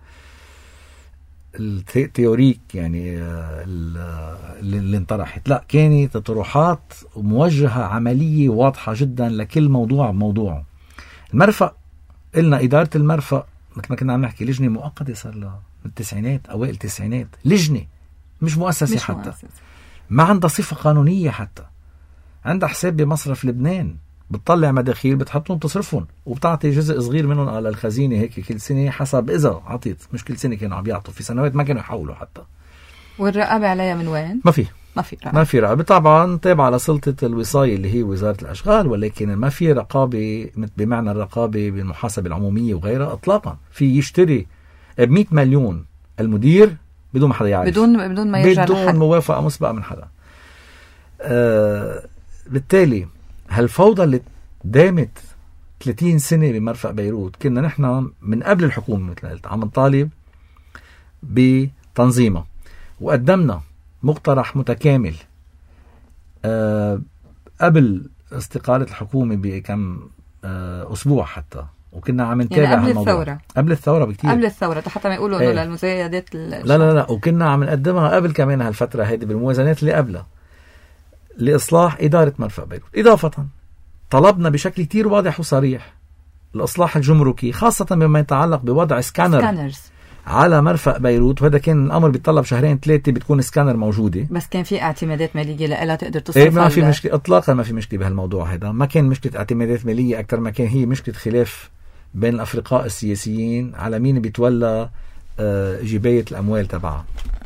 التيوريك يعني اللي انطرحت، لا، كانت طروحات موجهة عملية واضحة جدا لكل موضوع بموضوعه. المرفأ قلنا إدارة المرفأ مثل ما كنا عم نحكي لجنة مؤقتة صار لها من التسعينات، أوائل التسعينات، لجنة مش مؤسسة، مش حتى مؤسسة. ما عندها صفة قانونية، حتى عندها حساب بمصرف لبنان، بتطلع مداخيل بتحطهم تصرفهم وبتعطي جزء صغير منهم على الخزينة هيك كل سنة حسب إذا عطيت، مش كل سنة كانوا عم بيعطوا، في سنوات ما كانوا يحولوا حتى.
والرقابة عليها من وين؟
ما في
ما في رقابة.
ما في رقابة طبعا، تابعة على سلطة الوصاية اللي هي وزارة الأشغال، ولكن ما في رقابة بمعنى الرقابة بالمحاسبة العمومية وغيرها إطلاقا. في يشتري بمئة مليون المدير بدون ما حدا يعرف،
بدون بدون ما يرجع
بدون
لحد،
موافقة مسبقة من حدا. آه بالتالي هالفوضى اللي دامت ثلاثين سنة بمرفأ بيروت، كنا نحن من قبل الحكومة مثل قلت عم نطالب بتنظيمها، وقدمنا مقترح متكامل آه قبل استقالة الحكومة بكم آه أسبوع حتى، وكنا عم نتابع
يعني قبل
هالموضوع.
الثورة
قبل الثورة بكتير،
قبل الثورة حتى ما يقولوا إنه
ايه.
للمزايدات
لا لا لا وكنا عم نقدمها قبل كمان هالفترة هذه بالموازنات اللي قبلها لإصلاح إدارة مرفأ بيروت. إضافة طلبنا بشكل كتير واضح وصريح الإصلاح الجمركي، خاصة بما يتعلق بوضع سكانر سكانرز على مرفأ بيروت، وهذا كان الأمر بيتطلب شهرين ثلاثة بتكون سكانر موجودة،
بس كان في اعتمادات مالية لها تقدر تصرف.
ايه ما في مشكلة إطلاقا، ما في مشكلة بهالموضوع هذا. ما كان مشكلة اعتمادات مالية أكثر ما كان هي مشكلة خلاف بين الأفرقاء السياسيين على مين بيتولى آه جباية الأموال تبعها.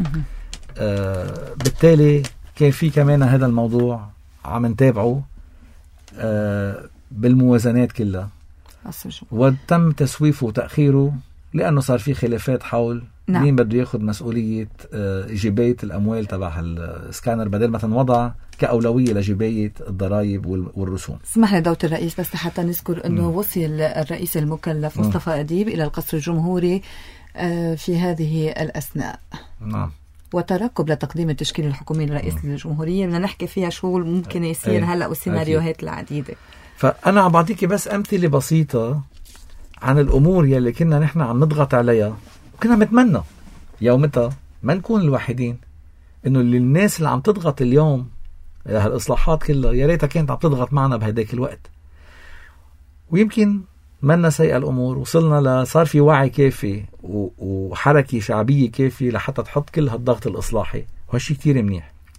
آه بالتالي كان في كمان هذا الموضوع عم نتابعه آه بالموازنات كلها، وتم تسويفه وتأخيره لأنه صار في خلافات حول نعم. مين بده ياخد مسؤولية آه جباية الأموال تبع السكانر، بدل مثلا وضع كأولوية لجباية الضرائب والرسوم.
اسمح لي دولة الرئيس بس حتى نذكر أنه م. وصل الرئيس المكلف مصطفى أديب إلى القصر الجمهوري آه في هذه الأثناء. نعم. وترقب لتقديم التشكيل الحكومي لرئيس م. الجمهورية، بدنا نحكي فيها شو ممكن يصير ايه. هلأ والسيناريوهات العديدة. فأنا
عم بعطيكي بس أمثلة بسيطة عن الأمور يلي كنا نحن عم نضغط عليها، وكنا متمنى يومتها ما نكون الوحيدين، إنه اللي الناس اللي عم تضغط اليوم هالإصلاحات كلها يا ريتها كانت عم تضغط معنا بهداك الوقت. ويمكن منا سيئة الأمور، وصلنا لصار في وعي كافي وحركة شعبية كافية لحتى تحط كل هالضغط الإصلاحي، وهالشي كتير منيح.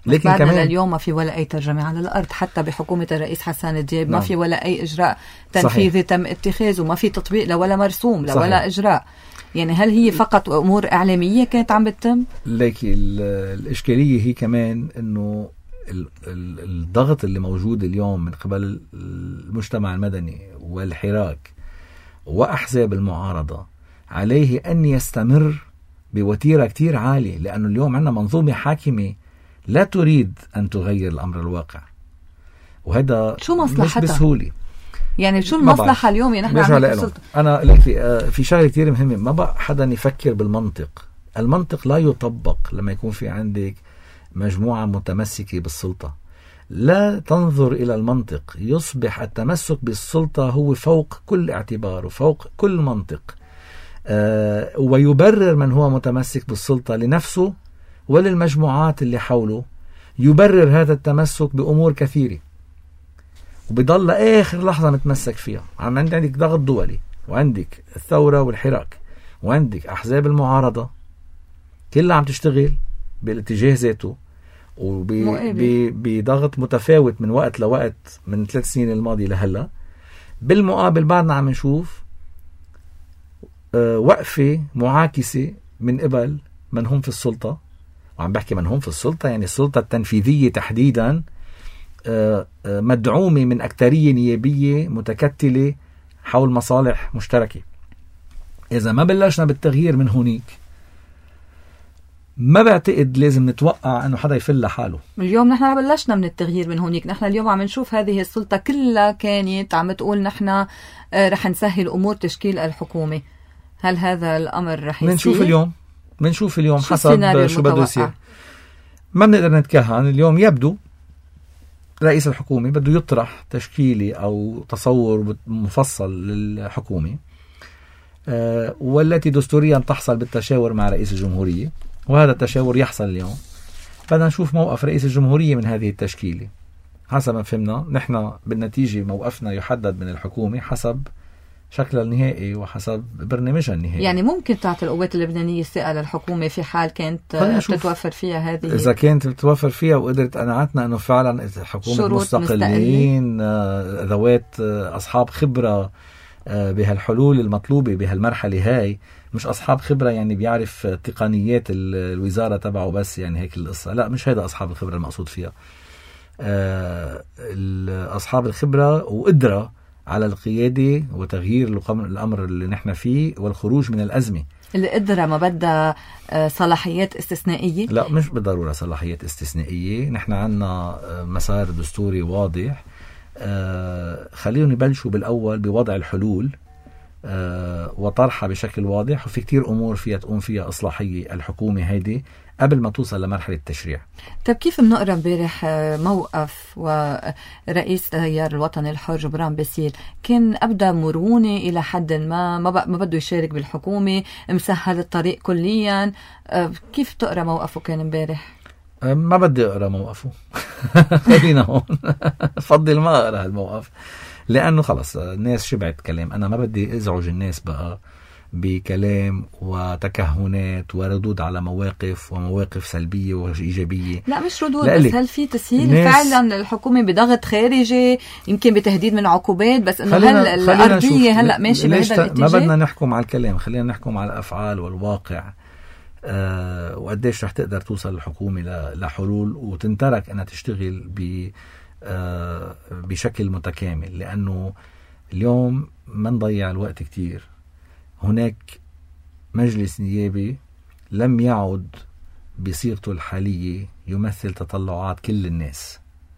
لكن كمان اليوم ما في ولا أي ترجمة على الأرض، حتى بحكومة الرئيس حسان دياب ما في ولا أي إجراء تنفيذي تم اتخاذه، ما في تطبيق لولا مرسوم لولا إجراء. يعني هل هي فقط أمور إعلامية كانت عم بتتم؟
لكن الإشكالية هي كمان إنه الضغط اللي موجود اليوم من قبل المجتمع المدني والحراك وأحزاب المعارضة عليه أن يستمر بوتيرة كتير عالية، لأنه اليوم عندنا منظومة حاكمة لا تريد أن تغير الأمر الواقع، وهذا مش بسهولة.
يعني شو المصلحة اليوم؟ يعني نحن عم
أنا لك في شغلة كتير مهمة، ما بقى حدا يفكر بالمنطق. المنطق لا يطبق لما يكون في عندك مجموعة متمسكة بالسلطة. لا تنظر إلى المنطق، يصبح التمسك بالسلطة هو فوق كل اعتبار وفوق كل منطق، أه ويبرر من هو متمسك بالسلطة لنفسه وللمجموعات اللي حوله، يبرر هذا التمسك بأمور كثيرة وبيضل آخر لحظة متمسك فيها. عم عندك ضغط دولي، وعندك الثورة والحراك، وعندك أحزاب المعارضة كلها عم تشتغل بالاتجاه ذاته وبضغط متفاوت من وقت لوقت من ثلاث سنين الماضية لهلا. بالمقابل بعدنا عم نشوف أه وقفة معاكسة من قبل من هم في السلطة، وعم بحكي من هم في السلطة يعني السلطة التنفيذية تحديدا، أه أه مدعومة من أكترية نيابية متكتلة حول مصالح مشتركة. إذا ما بلشنا بالتغيير من هونيك ما بعتقد لازم نتوقع أنه حدا يفل حاله.
اليوم نحن بلشنا من التغيير من هونيك. نحن اليوم عم نشوف هذه السلطة كلها كانت عم تقول نحن رح نسهل أمور تشكيل الحكومة. هل هذا الأمر رح يصير؟
منشوف اليوم منشوف اليوم حسب شو بده يصير. ما بنقدر نتكهن. اليوم يبدو رئيس الحكومة بده يطرح تشكيلي أو تصور مفصل للحكومة، أه والتي دستوريا تحصل بالتشاور مع رئيس الجمهورية، وهذا التشاور يحصل اليوم. بدنا نشوف موقف رئيس الجمهورية من هذه التشكيلة. حسب ما فهمنا نحن بالنتيجة موقفنا يحدد من الحكومة حسب شكلها النهائي وحسب برنامجها النهائي.
يعني ممكن تعطي القوات اللبنانية الثقة للحكومة في حال كانت تتوفر فيها هذه،
إذا كانت تتوفر فيها وقدرت قناعتنا أنه فعلا حكومة مستقلين ذوات أصحاب خبرة بهالحلول المطلوبة بهالمرحلة هاي، مش أصحاب خبرة يعني بيعرف تقنيات الوزارة تبعه بس، يعني هيك القصة. لا، مش هيدا أصحاب الخبرة المقصود فيها. أصحاب الخبرة وقدرة على القيادة وتغيير الأمر اللي نحن فيه والخروج من الأزمة.
القدرة ما بدها صلاحيات استثنائية؟
لا، مش بالضرورة صلاحيات استثنائية. نحن عنا مسار دستوري واضح. خليهم يبلشوا بالأول بوضع الحلول وطرحها بشكل واضح، وفي كتير أمور فيها تقوم فيها إصلاحية الحكومة هيدي قبل ما توصل لمرحلة التشريع.
طيب كيف بنقرأ امبارح موقف ورئيس التيار الوطني الحر جبران باسيل؟ كان أبدأ مرونة إلى حد ما، ما, ما بده يشارك بالحكومة، مسهل الطريق كليا. كيف تقرأ موقفه كان امبارح؟
ما بدي أقرأ موقفه. خلينا هون. فضل ما أقرأ الموقف لأنه خلص الناس شبعت كلام. أنا ما بدي أزعج الناس بقى بكلام وتكهنات وردود على مواقف ومواقف سلبية وإيجابية.
لا مش ردود بس، هل في تسهيل فعلا الحكومة بضغط خارجي يمكن بتهديد من عقوبات؟ بس إنه هل الأرضية هلأ ماشي بهذا الاتجاه؟
ما بدنا نحكم على الكلام، خلينا نحكم على الأفعال والواقع. أه وقديش رح تقدر توصل الحكومة لحلول وتنترك أنها تشتغل ب أه بشكل متكامل. لأنه اليوم ما نضيع الوقت كتير. هناك مجلس نيابي لم يعد بصيغته الحالية يمثل تطلعات كل الناس.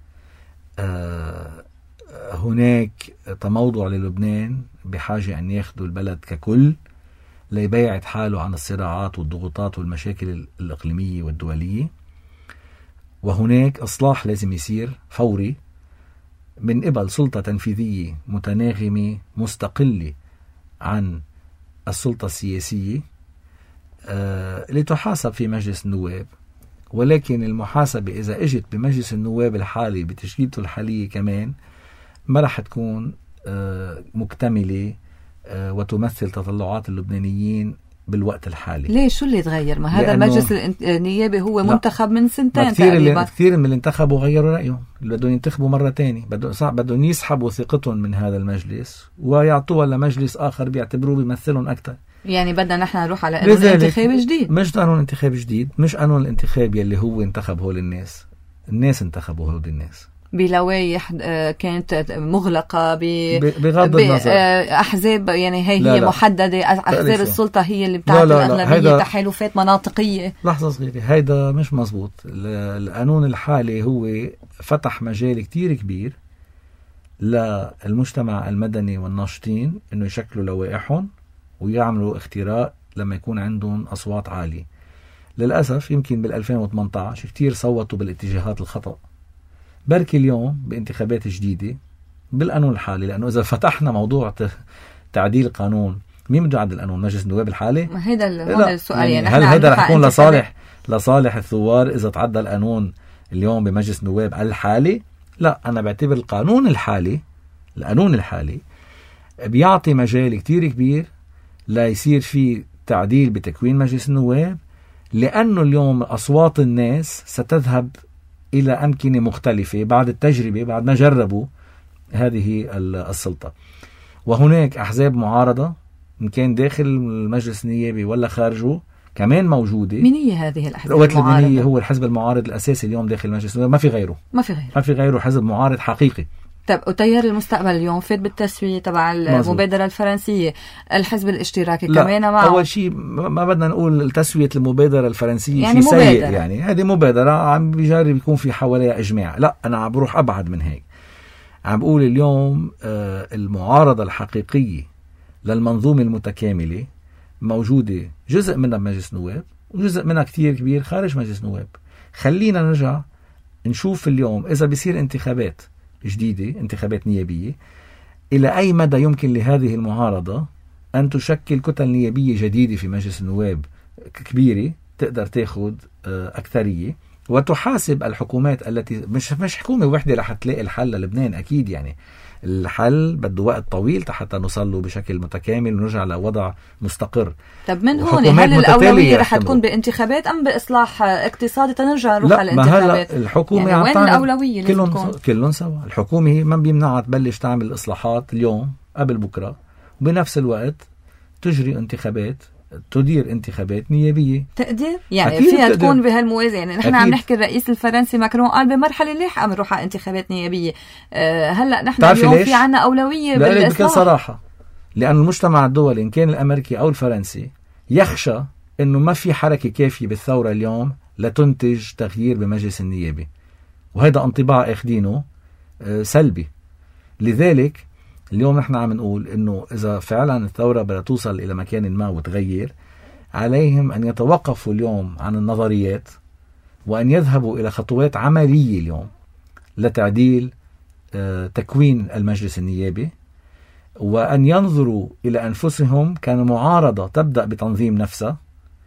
أه هناك تموضع للبنان بحاجة أن ياخدوا البلد ككل ليبيعد حاله عن الصراعات والضغوطات والمشاكل الإقليمية والدولية. وهناك إصلاح لازم يصير فوري من قبل سلطة تنفيذية متناغمة مستقلة عن السلطة السياسية آه لتحاسب في مجلس النواب. ولكن المحاسبة إذا اجت بمجلس النواب الحالي بتشكيلته الحالية كمان ما رح تكون آه مكتملة آه وتمثل تطلعات اللبنانيين بالوقت الحالي.
ليه؟ شو اللي تغير؟ ما هذا المجلس النيابي هو منتخب من سنتين
كثير
تقريبا.
كثير من اللي انتخبوا غيروا رأيهم، اللي بدهم ينتخبوا مرة تاني، بدهم بدهم يسحبوا ثقتهم من هذا المجلس ويعطوها لمجلس آخر بيعتبروه بيمثلهم أكثر.
يعني بدنا نحن نروح على قانون انتخاب جديد.
مش قانون انتخاب جديد، مش قانون الانتخاب يلي هو انتخب هول الناس، الناس انتخبوا هول الناس
بلوائح كانت مغلقة
بغض النظر
أحزاب، يعني هي
لا
هي
لا.
محددة، أحزاب السلطة هي اللي بتعطي الأغلبية، تحالفات مناطقية.
لحظة صغيرة، هيدا مش مزبوط. القانون الحالي هو فتح مجال كتير كبير للمجتمع المدني والناشطين إنه يشكلوا لوائحهم ويعملوا اختراق لما يكون عندهم أصوات عالية. للأسف يمكن بالألفين وثمانية عشر كتير صوتوا بالاتجاهات الخطأ. بركي اليوم بانتخابات جديدة بالقانون الحالي، لأنه إذا فتحنا موضوع تعديل قانون، مين بده يعدل القانون؟ مجلس النواب الحالي؟
ما هذا السؤال. يعني
هل هذا رح يكون لصالح لصالح الثوار إذا تعدل القانون اليوم بمجلس النواب الحالي؟ لا، أنا بعتبر القانون الحالي القانون الحالي بيعطي مجال كتير كبير لا يصير فيه تعديل بتكوين مجلس النواب، لأنه اليوم أصوات الناس ستذهب إلى أمكنة مختلفة بعد التجربة، بعد ما جربوا هذه السلطة. وهناك أحزاب معارضة إن كان داخل المجلس النيابي ولا خارجه كمان موجودة.
مين هي هذه الأحزاب المعارضة؟
هو الحزب المعارض الأساسي اليوم داخل المجلس النيابي، ما في غيره
ما في غيره
ما في غيره حزب معارض حقيقي.
طب وتيار المستقبل اليوم فات بالتسوية تبع المبادرة الفرنسية، الحزب الاشتراكي كمان معه.
أول شيء ما بدنا نقول تسوية المبادرة الفرنسية
يعني
شيء
مبادرة.
سيء، يعني هذه مبادرة عم بيجرب يكون في حواليها إجماع. لا، أنا عم بروح أبعد من هيك، عم بقول اليوم آه المعارضة الحقيقية للمنظومة المتكاملة موجودة، جزء منها بمجلس النواب وجزء منها كتير كبير خارج مجلس النواب. خلينا نرجع نشوف اليوم إذا بيصير انتخابات جديدة، انتخابات نيابية، إلى أي مدى يمكن لهذه المعارضة أن تشكل كتل نيابية جديدة في مجلس النواب كبيرة تقدر تاخد أكثرية وتحاسب الحكومات التي مش مش حكومة واحدة رح تلاقي الحل للبنان. أكيد يعني الحل بده وقت طويل حتى نوصل له بشكل متكامل ونرجع لوضع مستقر.
طب من هون هل الأولوية رح تكون بانتخابات أم بإصلاح اقتصادي تنرجع نروح على الانتخابات؟
لا، الحكومة
يعني وين الأولوية
كلهم كلهم سوا. الحكومة ما بيمنعها تبلش تعمل إصلاحات اليوم قبل بكرة، وبنفس الوقت تجري انتخابات، تدير انتخابات نيابية.
تقدر يعني فيها تقدر. تكون بهالموازنة. يعني نحن عم نحكي الرئيس الفرنسي ماكرون قال بمرحلة لاحقة بنروح على انتخابات نيابية. أه هلا نحن اليوم ليش؟ في عنا أولوية بالإصلاح.
بكل صراحة، لأن المجتمع الدولي إن كان الأمريكي أو الفرنسي يخشى إنه ما في حركة كافية بالثورة اليوم لتنتج تغيير بمجلس النيابي، وهذا انطباع أخدينه أه سلبي. لذلك اليوم نحن عم نقول إنه إذا فعلا الثورة بدها توصل إلى مكان ما وتغير، عليهم أن يتوقفوا اليوم عن النظريات وأن يذهبوا إلى خطوات عملية اليوم لتعديل آه تكوين المجلس النيابي، وأن ينظروا إلى أنفسهم كمعارضة تبدأ بتنظيم نفسها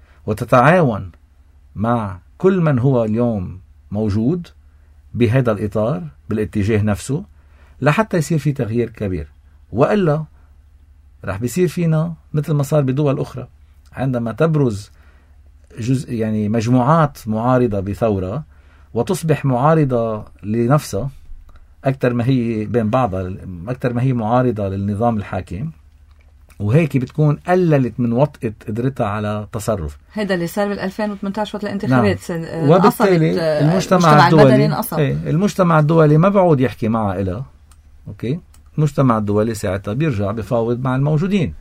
وتتعاون مع كل من هو اليوم موجود بهذا الإطار بالاتجاه نفسه لحتى يصير في تغيير كبير. وإلا رح بيصير فينا مثل ما صار بدول أخرى، عندما تبرز جزء يعني مجموعات معارضة بثورة وتصبح معارضة لنفسها أكثر ما هي بين بعضها، أكثر ما هي معارضة للنظام الحاكم، وهيك بتكون قللت من وطئة قدرتها على تصرف.
هذا اللي صار بال ألفين وثمانية عشر وقت الانتخابات.
نعم. وبالتالي المجتمع الدولي ايه المجتمع الدولي ما بعود يحكي معها إلها. اوكي، المجتمع الدولي ساعتها بيرجع بفاوض مع الموجودين،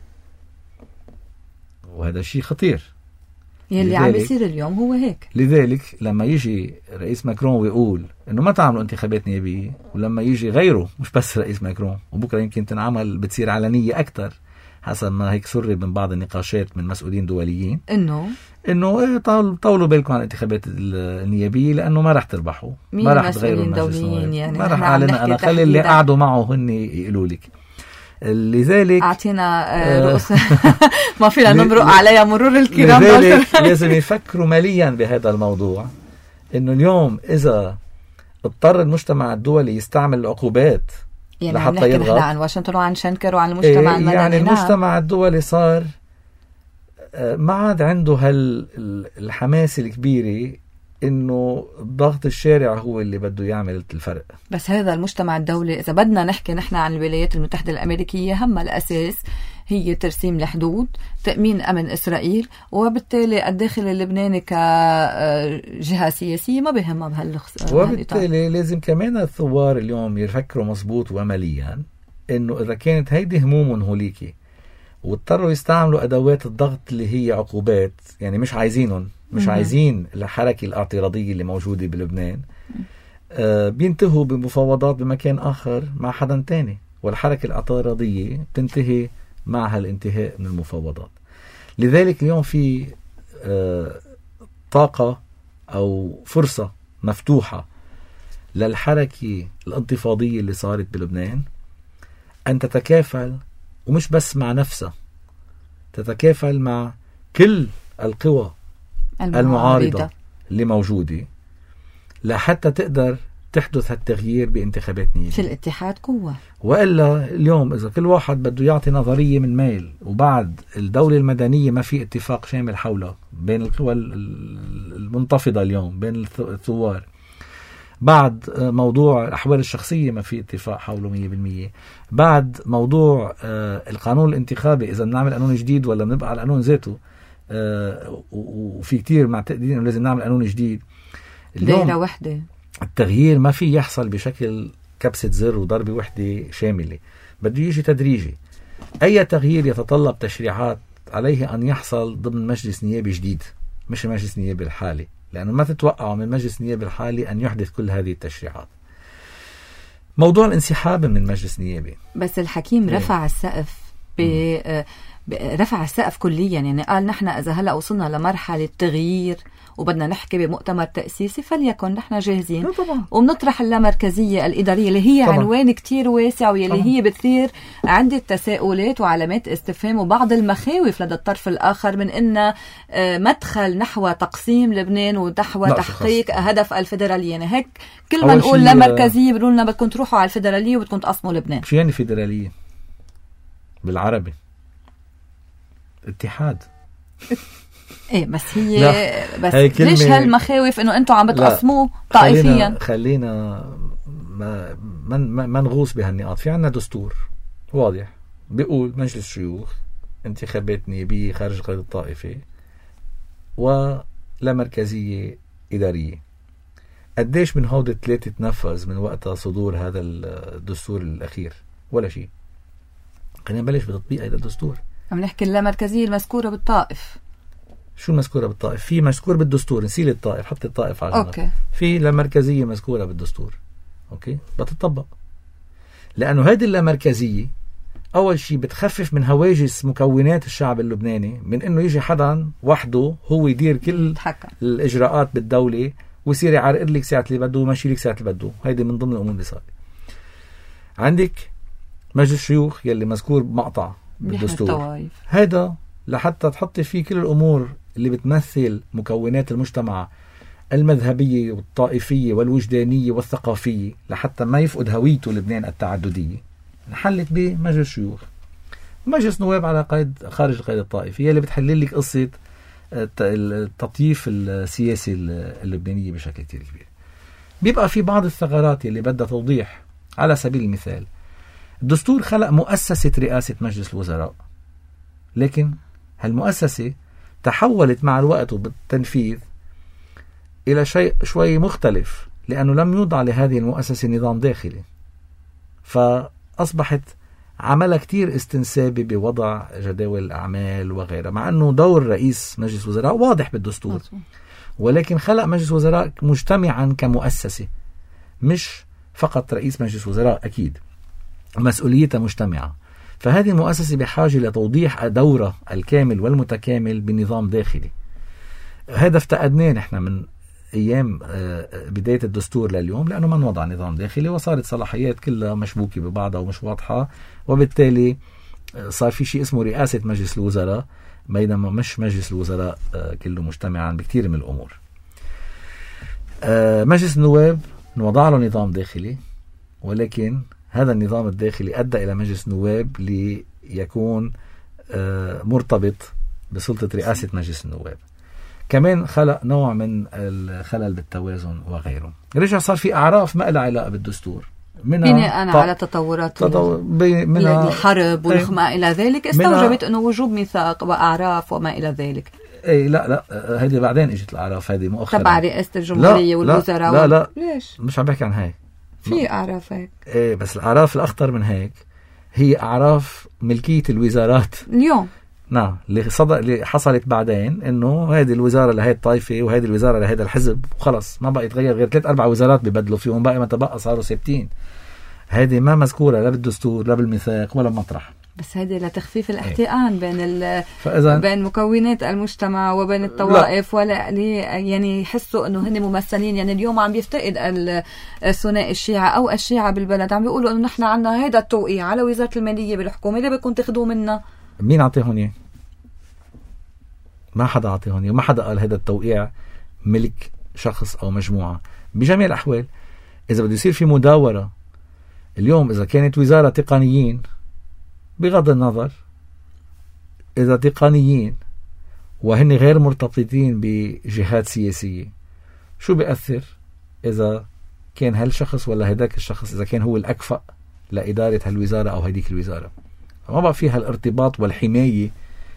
وهذا شيء خطير
يلي عم يصير اليوم هو هيك.
لذلك لما يجي رئيس ماكرون ويقول انه ما تعملوا انتخابات نيابية، ولما يجي غيره مش بس رئيس ماكرون، وبكره يمكن تنعمل بتصير علنية اكثر حسب ما هيك سرب من بعض النقاشات من مسؤولين دوليين،
انه
انه ايه طولوا بالكم عن الانتخابات النيابيه لانه ما راح تربحوا، ما راح تغيروا
دوليين. يعني
ما راح اعلن انا، خلي اللي قعدوا معه هن يقولوا لك. لذلك
اعطينا رؤوس ما فينا نمرق عليها مرور الكرام.
لذلك لازم يفكروا ماليا بهذا الموضوع، انه اليوم اذا اضطر المجتمع الدولي يستعمل العقوبات
يعني لحتى يضغط عن واشنطن وعن شنكر وعن المجتمع
المدني. يعني المجتمع الدولي صار ما عاد عنده هالحماس الكبيرة إنه ضغط الشارع هو اللي بده يعمل الفرق.
بس هذا المجتمع الدولي إذا بدنا نحكي نحن عن الولايات المتحدة الأمريكية هم الأساس هي ترسيم الحدود، تأمين أمن إسرائيل، وبالتالي الداخل اللبناني كجهة سياسية ما بهمها بهالخص.
وبالتالي لازم كمان الثوار اليوم يفكروا مزبوط وعمليا إنه إذا كانت هيدي همومهم هوليكي واضطروا يستعملوا أدوات الضغط اللي هي عقوبات، يعني مش عايزينهم مش م- عايزين الحركة الاعتراضية اللي موجودة بلبنان، آه بينتهوا بمفاوضات بمكان آخر مع حدا تاني، والحركة الاعتراضية تنتهي مع هالانتهاء من المفاوضات. لذلك اليوم في آه طاقة أو فرصة مفتوحة للحركة الانتفاضية اللي صارت بلبنان أن تتكافل، ومش بس مع نفسها، تتكافل مع كل القوى المعارضة, المعارضة اللي موجودة لحتى تقدر تحدث هالتغيير بانتخابات نيابية.
في الاتحاد قوة.
وإلا اليوم إذا كل واحد بده يعطي نظرية من ميل وبعد الدولة المدنية ما في اتفاق شامل حولها بين القوى المنتفضة اليوم بين الثوار، بعد موضوع الأحوال الشخصية ما في اتفاق حوله مية بالمية، بعد موضوع القانون الانتخابي إذا بنعمل قانون جديد ولا بنبقى على القانون ذاته، وفي كتير معتقدين إنه لازم نعمل قانون جديد.
دائرة واحدة.
التغيير ما في يحصل بشكل كبسة زر وضربة واحدة شاملة، بده يجي تدريجي. أي تغيير يتطلب تشريعات عليه أن يحصل ضمن مجلس نيابي جديد مش مجلس نيابي الحالي، لأنه ما تتوقعوا من مجلس نيابي الحالي أن يحدث كل هذه التشريعات. موضوع الانسحاب من مجلس نيابي،
بس الحكيم رفع السقف ب... رفع السقف كليا، يعني قال نحن إذا هلأ وصلنا لمرحلة تغيير وبدنا نحكي بمؤتمر تأسيسي فليكن نحن جاهزين، وبنطرح اللامركزية الإدارية اللي هي طبعا. عنوان كتير واسع واللي طبعا. هي بتثير عدة تساؤلات وعلامات استفهام وبعض المخاوف لدى الطرف الآخر من إن مدخل نحو تقسيم لبنان ونحو تحقيق خاص. هدف الفيدرالية. يعني هيك كل ما نقول لامركزية بنقول لنا بدكم تروحوا على الفيدرالية وبدكم تقسموا لبنان.
شو يعني فيدرالية بالعربي؟ اتحاد.
ايه بس هي بس ليش هالمخاوف انه انتم عم بتقسموه طائفيا؟
خلينا, خلينا ما ما ما نغوص بهالنقاط. في عنا دستور واضح بيقول مجلس شيوخ، انتخابات نيابية خارج القيد الطائفي، ولا مركزية إدارية. قديش من هود الثلاثة تنفذ من وقت صدور هذا الدستور الأخير؟ ولا شيء. خلينا نبلش بتطبيق هذا الدستور.
عم نحكي اللامركزية المذكورة بالطائف.
شو المذكورة بالطائف؟ في مذكور بالدستور، نسيل الطائف، حط الطائف على
جنب.
في لامركزية مذكورة بالدستور، اوكي، بتطبق. لأنه هذه اللامركزية أول شيء بتخفف من هواجس مكونات الشعب اللبناني من إنه يجي حدا وحده هو يدير كل
حكا.
الإجراءات بالدولة ويصير يعرقد لك ساعة اللي بده وماشي لك ساعة اللي بده. هيدي من ضمن الأمور اللي صار. عندك مجلس شيوخ يلي مذكور بمقطع بالدستور، هذا لحتى تحطي فيه كل الأمور اللي بتمثل مكونات المجتمع المذهبية والطائفية والوجدانية والثقافية لحتى ما يفقد هويته لبنان التعددية. نحلت بمجلس شيوخ. مجلس نواب على قيد خارج القيد الطائفي اللي بتحلل لك قصة التطييف السياسي اللبنانية بشكل كتير كبير. بيبقى في بعض الثغرات اللي بدها توضيح. على سبيل المثال الدستور خلق مؤسسة رئاسة مجلس الوزراء، لكن هالمؤسسة تحولت مع الوقت وبالتنفيذ إلى شيء شوي مختلف، لأنه لم يوضع لهذه المؤسسة نظام داخلي، فأصبحت عملها كتير استنسابي بوضع جداول الأعمال وغيرها، مع أنه دور رئيس مجلس وزراء واضح بالدستور، ولكن خلق مجلس وزراء مجتمعا كمؤسسة، مش فقط رئيس مجلس وزراء، أكيد مسؤوليتها مجتمعة. فهذه المؤسسة بحاجة لتوضيح دورها الكامل والمتكامل بنظام داخلي. هذا افتقدناه نحن من أيام بداية الدستور لليوم، لأنه ما نوضع نظام داخلي وصارت صلاحيات كلها مشبوكة ببعضها ومش واضحة، وبالتالي صار في شيء اسمه رئاسة مجلس الوزراء بينما مش مجلس الوزراء كله مجتمعا بكثير من الأمور. مجلس النواب نوضع له نظام داخلي، ولكن هذا النظام الداخلي أدى إلى مجلس نواب ليكون مرتبط بسلطة رئاسة مجلس النواب. كمان خلق نوع من الخلل بالتوازن وغيره. رجع صار في أعراف ما لها علاقة بالدستور،
منها أنا ط... على تطورات
تطو... منها
الحرب وما إلى ذلك استوجبت أنه وجوب ميثاق وأعراف وما إلى ذلك.
اي لا لا هذه بعدين اجت الأعراف هذه مؤخرا
تبع رئاسة الجمهورية والوزراء.
لا لا, لا
ليش
مش عم بحكي عن هيك،
في أعراف هيك.
ايه بس الأعراف الأخطر من هيك هي أعراف ملكية الوزارات
اليوم.
نعم اللي صدق اللي حصلت بعدين انه هذه الوزاره لهي الطائفه وهذه الوزاره لهذا الحزب وخلص ما بقى يتغير غير ثلاث اربع وزارات ببدلوا فيهم، باقي ما تبقى صاروا ثابتين. هذه ما مذكوره لا بالدستور لا بالميثاق ولا مطرح.
بس هذه لتخفيف الاحتقان بين
ال
بين مكونات المجتمع وبين الطوائف، ولا يعني يحسوا انه هن ممثلين. يعني اليوم عم بيفتقد الثنائي الشيعة او الشيعة بالبلد، عم بيقولوا انه نحن عندنا هذا التوقيع على وزارة المالية بالحكومة اللي بيكون تاخذوه منا.
مين عطيهم اياه؟ ما حدا عطيهم اياه، وما حدا قال هذا التوقيع ملك شخص او مجموعة. بجميع الاحوال اذا بده يصير في مداورة اليوم، اذا كانت وزارة تقنيين بغض النظر إذا تقنيين وهن غير مرتبطين بجهات سياسية، شو بيأثر إذا كان هالشخص ولا هداك الشخص إذا كان هو الأكفأ لإدارة هالوزارة أو هديك الوزارة؟ ما بقى فيها الارتباط والحماية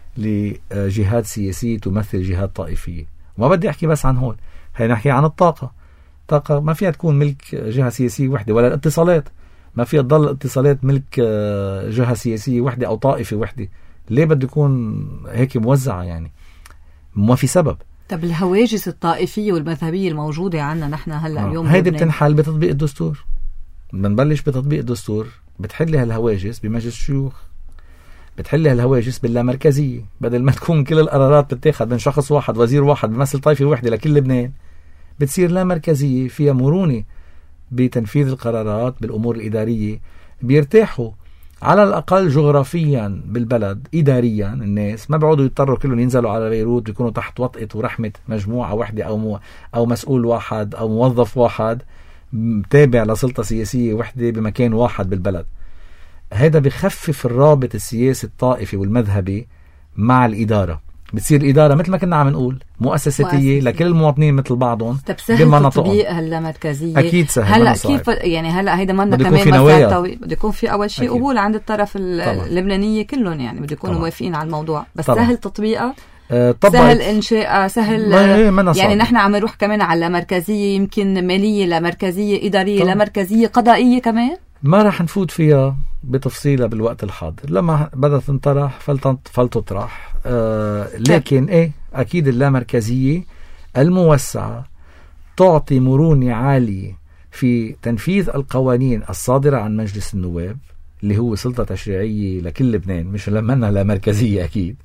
لجهات سياسية تمثل جهات طائفية. وما بدي أحكي بس عن هون، هي نحكي عن الطاقة. طاقة ما فيها تكون ملك جهة سياسية واحدة، ولا الاتصالات ما فيها تضل الاتصالات ملك جهة سياسية واحدة أو طائفة واحدة. ليه بده يكون هيك موزعة؟ يعني ما في سبب.
طب الهواجس الطائفية والمذهبية الموجودة عندنا نحن هلأ اليوم
هيدي بتنحل بتطبيق الدستور. بنبلش بتطبيق الدستور، بتحلي هالهواجس بمجلس الشيوخ، بتحلي هالهواجس باللامركزية. بدل ما تكون كل القرارات بتتاخد من شخص واحد وزير واحد بمثل طائفة واحدة لكل لبنان، بتصير لا مركزية فيها مرونة بتنفيذ القرارات بالأمور الإدارية. بيرتاحوا على الأقل جغرافيا بالبلد، إداريا الناس ما بيعودوا يضطروا كلهم ينزلوا على بيروت، بيكونوا تحت وطئة ورحمة مجموعة واحدة أو مو أو مسؤول واحد أو موظف واحد تابع لسلطة سياسية واحدة بمكان واحد بالبلد. هذا بيخفف الرابط السياسي الطائفي والمذهبي مع الإدارة. بتصير الإدارة مثل ما كنا عم نقول مؤسساتية لكل المواطنين مثل بعضهم.
طب سهل تطبيق هاللامركزية؟
أكيد سهل.
هلا كيف يعني هلا هيدا منا كمان مسار طويل، بده يكون في أول شيء قبول عند الطرف اللبنانية كلهم، يعني بده يكونوا موافقين على الموضوع. بس طبعا. سهل تطبيقها؟ أه سهل إنشاء سهل يعني نحن عم نروح كمان على لامركزية، يمكن مالية لامركزية، إدارية لامركزية، قضائية كمان.
ما رح نفوت فيها بتفصيلها بالوقت الحاضر، لما بدأت تنطرح فلتطرح. آه لكن ايه اكيد اللامركزية الموسعة تعطي مرونة عالية في تنفيذ القوانين الصادرة عن مجلس النواب اللي هو سلطة تشريعية لكل لبنان، مش لمنها لامركزية اكيد.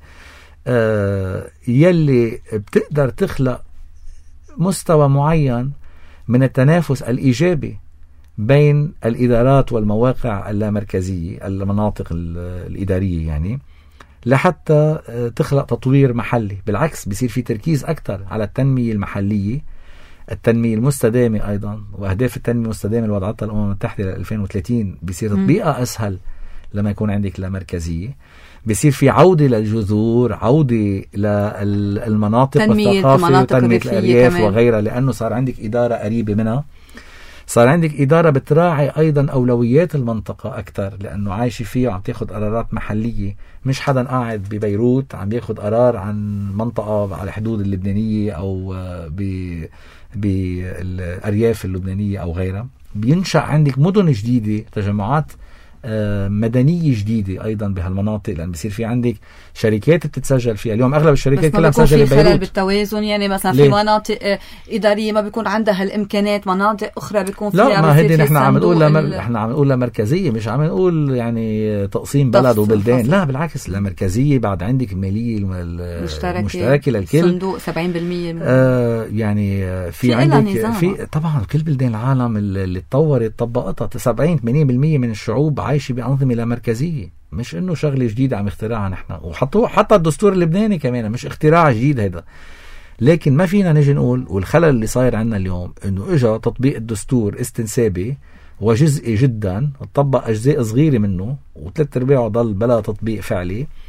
آه يلي بتقدر تخلق مستوى معين من التنافس الإيجابي بين الإدارات والمواقع اللامركزية، المناطق الإدارية، يعني لحتى تخلق تطوير محلي. بالعكس بيصير في تركيز أكثر على التنمية المحلية، التنمية المستدامة أيضا، وأهداف التنمية المستدامة اللي وضعتها الأمم المتحدة ل ألفين وثلاثين بيصير تطبيقها أسهل لما يكون عندك لامركزية. بيصير في عودة للجذور، عودة للمناطق والثقافة وتنمية الأرياف وغيرها، لأنه صار عندك إدارة قريبة منها، صار عندك إدارة بتراعي أيضا أولويات المنطقة أكتر، لأنه عايشة فيه وعم تاخد قرارات محلية، مش حدا قاعد ببيروت عم ياخد قرار عن منطقة على الحدود اللبنانية أو بالأرياف اللبنانية أو غيرها. بينشأ عندك مدن جديدة، تجمعات مدنية جديدة أيضا بهالمناطق، لأن بصير في عندك شركات بتتسجل فيها. اليوم أغلب الشركات كلها مسجلة ببيروت. في خلل
بالتوازن، يعني مثلا في مناطق إدارية ما بيكون عندها الإمكانات، مناطق أخرى بيكون فيها.
لا ما هدي نحن عم نقول لمر... احنا عم نقول لمركزية، مش عم نقول يعني تقسيم بلد وبلدان. لا بالعكس، لمركزية بعد عندك المالية المشتركة
مشتركة
للكل،
صندوق سبعين بالمية
آه يعني في, في عندك في طبعا كل بلدان العالم اللي تطورت طبقتها. سبعين ثمانين بالمية من الشعوب عايشة بأنظمة لامركزية، مش انه شغله جديده عم اختراعها نحن. وحطوا حتى الدستور اللبناني كمان مش اختراع جديد هذا. لكن ما فينا نجي نقول، والخلل اللي صاير عندنا اليوم انه اجا تطبيق الدستور استنسابي وجزئي جدا، طبق اجزاء صغيره منه وثلاث ارباعه ضل بلا تطبيق فعلي.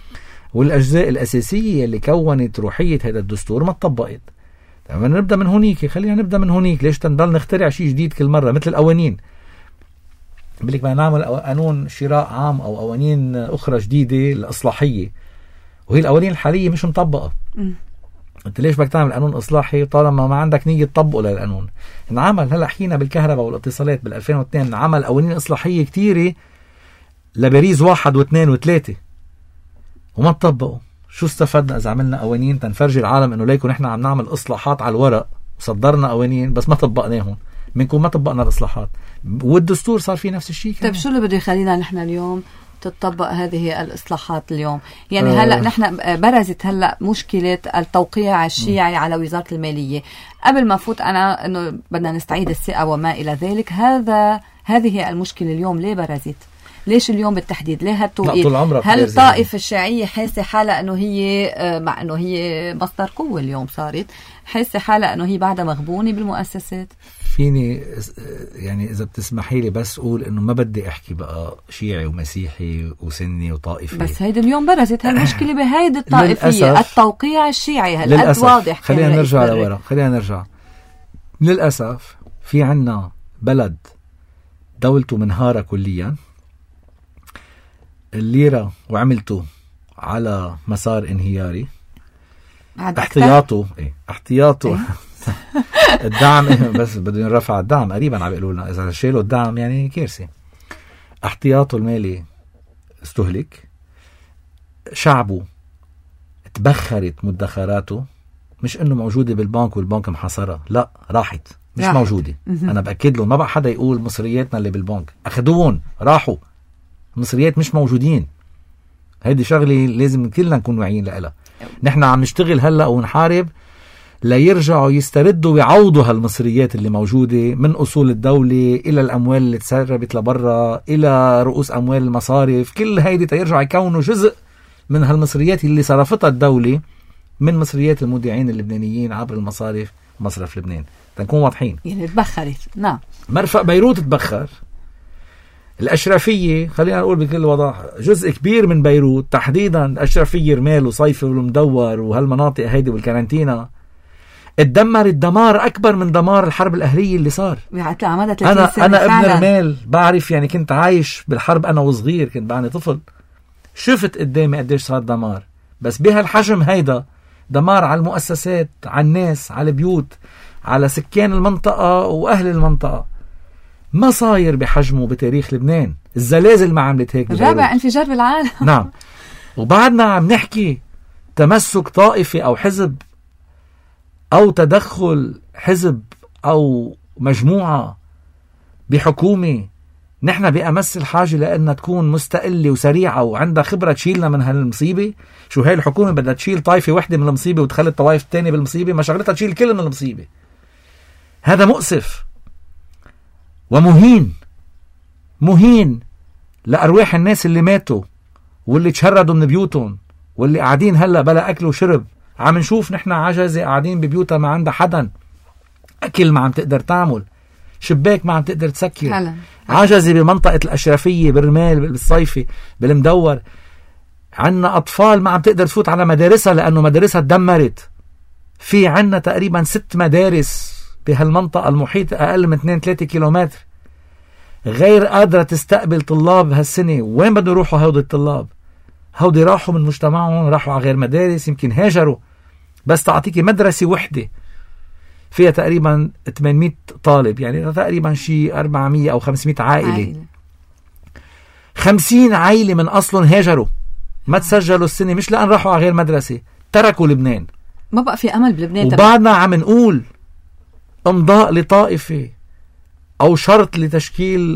والأجزاء الأساسية اللي كونت روحية هذا الدستور ما تطبقت. نبدأ من هونيك، خلينا نبدأ من هونيك. ليش تنضل نخترع شيء جديد كل مرة مثل القوانين؟ بلك ما نعمل قانون شراء عام أو قوانين أخرى جديدة الإصلاحية، وهي القوانين الحالية مش مطبقة. م. أنت ليش بدك تعمل قانون إصلاحي طالما ما عندك نية تطبقه للقانون؟ انعمل هلا حكينا بالكهرباء والاتصالات بال ألفين واثنين، عمل قوانين إصلاحية كتيرة لبريز واحد واثنين وثلاثة وما تطبقوا. شو استفدنا إذا عملنا قوانين تنفرجي العالم إنه ليكن إحنا عم نعمل إصلاحات على الورق وصدرنا قوانين بس ما طبقناهم؟ منكم ما طبقنا الإصلاحات، والدستور صار فيه نفس الشيء.
طيب شو اللي بده يخلينا نحن اليوم تطبق هذه الإصلاحات اليوم؟ يعني هلأ آه. نحن برزت هلأ مشكلة التوقيع الشيعي م. على وزارة المالية. قبل ما فوت أنا إنه بدنا نستعيد الثقة وما إلى ذلك، هذا هذه المشكلة اليوم ليه برزت؟ ليش اليوم بالتحديد؟ ليه هالتوقيت؟ هل الطائفة الشيعية حاسة حالة انه هي مع انه هي مصدر قوة اليوم صارت حاسة حالة انه هي بعدها مغبونة بالمؤسسات؟
فيني يعني اذا بتسمحي لي بس اقول انه ما بدي احكي بقى شيعي ومسيحي وسني وطائفي، بس هيدي اليوم برزت هالمشكلة بهيدي الطائفية، التوقيع الشيعي هالقد واضح. خلينا نرجع لورا، خلينا نرجع. للأسف في عنا بلد دولته منهارة كليا، الليرة وعملته على مسار انهياري، احتياطه ايه احتياطه إيه؟ الدعم إيه؟ بس بدهم يرفع الدعم قريبا عم بيقولوا لنا اذا شالوا الدعم يعني كارثة. احتياطه المالي استهلك، شعبه تبخرت مدخراته، مش انه موجودة بالبنك والبنك محاصرة، لا راحت مش راحت. موجودة. انا باكد لهم، ما بقى حدا يقول مصرياتنا اللي بالبنك اخذوهم راحوا، المصريات مش موجودين. هيدي شغلة لازم كلنا نكون واعيين لها. نحن عم نشتغل هلأ ونحارب ليرجعوا يستردوا ويعوضوا هالمصريات اللي موجودة، من أصول الدولة إلى الأموال اللي تسربت لبرا إلى رؤوس أموال المصارف، كل هيدي تيرجعوا يكونوا جزء من هالمصريات اللي صرفتها الدولة من مصريات المودعين اللبنانيين عبر المصارف، مصرف لبنان. تنكون واضحين
يعني تبخرت. نعم،
مرفق بيروت تبخر، الأشرفية خلينا نقول بكل وضاح جزء كبير من بيروت تحديدا، الأشرفية رمال وصيفة والمدور وهالمناطق هيدي والكارنتينا اتدمرت دمار أكبر من دمار الحرب الأهلية اللي صار. أنا أنا ابن رمال بعرف، يعني كنت عايش بالحرب أنا وصغير، كنت بعني طفل، شفت قدامي قديش صار دمار، بس بهالحجم هيدا دمار على المؤسسات، على الناس، على البيوت، على سكان المنطقة وأهل المنطقة، ما صاير بحجمه بتاريخ لبنان. الزلازل ما عملت هيك،
رابع انفجار بالعالم.
نعم، وبعدنا عم نحكي تمسك طائفي أو حزب أو تدخل حزب أو مجموعة بحكومة نحن بأمس الحاجة لأنها تكون مستقلة وسريعة وعندها خبرة تشيلنا من هالمصيبة. شو هاي الحكومة بدها تشيل طائفة واحدة من المصيبة وتخلي الطوائف الثانية بالمصيبة؟ ما شغلتها تشيل كل من المصيبة. هذا مؤسف ومهين، مهين لأرواح الناس اللي ماتوا واللي تشردوا من بيوتهم واللي قاعدين هلأ بلا أكل وشرب. عم نشوف نحن عجزة قاعدين ببيوتها ما عندها حدا، أكل ما عم تقدر تعمل، شباك ما عم تقدر تسكر، عجزة بمنطقة الأشرفية، بالرمال، بالصيفة، بالمدور. عنا أطفال ما عم تقدر تفوت على مدارسها لأنه مدارسها تدمرت. في عنا تقريبا ست مدارس بهالمنطقة المحيطة أقل من اثنين ثلاثة كيلومتر غير قادرة تستقبل طلاب هالسنة. وين بدهم يروحوا هودي الطلاب؟ هودي راحوا من مجتمعهم، راحوا على غير مدارس، يمكن هاجروا. بس تعطيكي مدرسة وحدة فيها تقريبا ثمانمئة طالب، يعني تقريبا شي أربعمئة أو خمسمئة عائلة. عائلة. خمسين عائلة من أصلهم هاجروا، ما تسجلوا السنة، مش لأن راحوا على غير مدرسة، تركوا لبنان،
ما بقى في أمل بلبنان.
وبعدنا عم نقول امضاء لطائفة أو شرط لتشكيل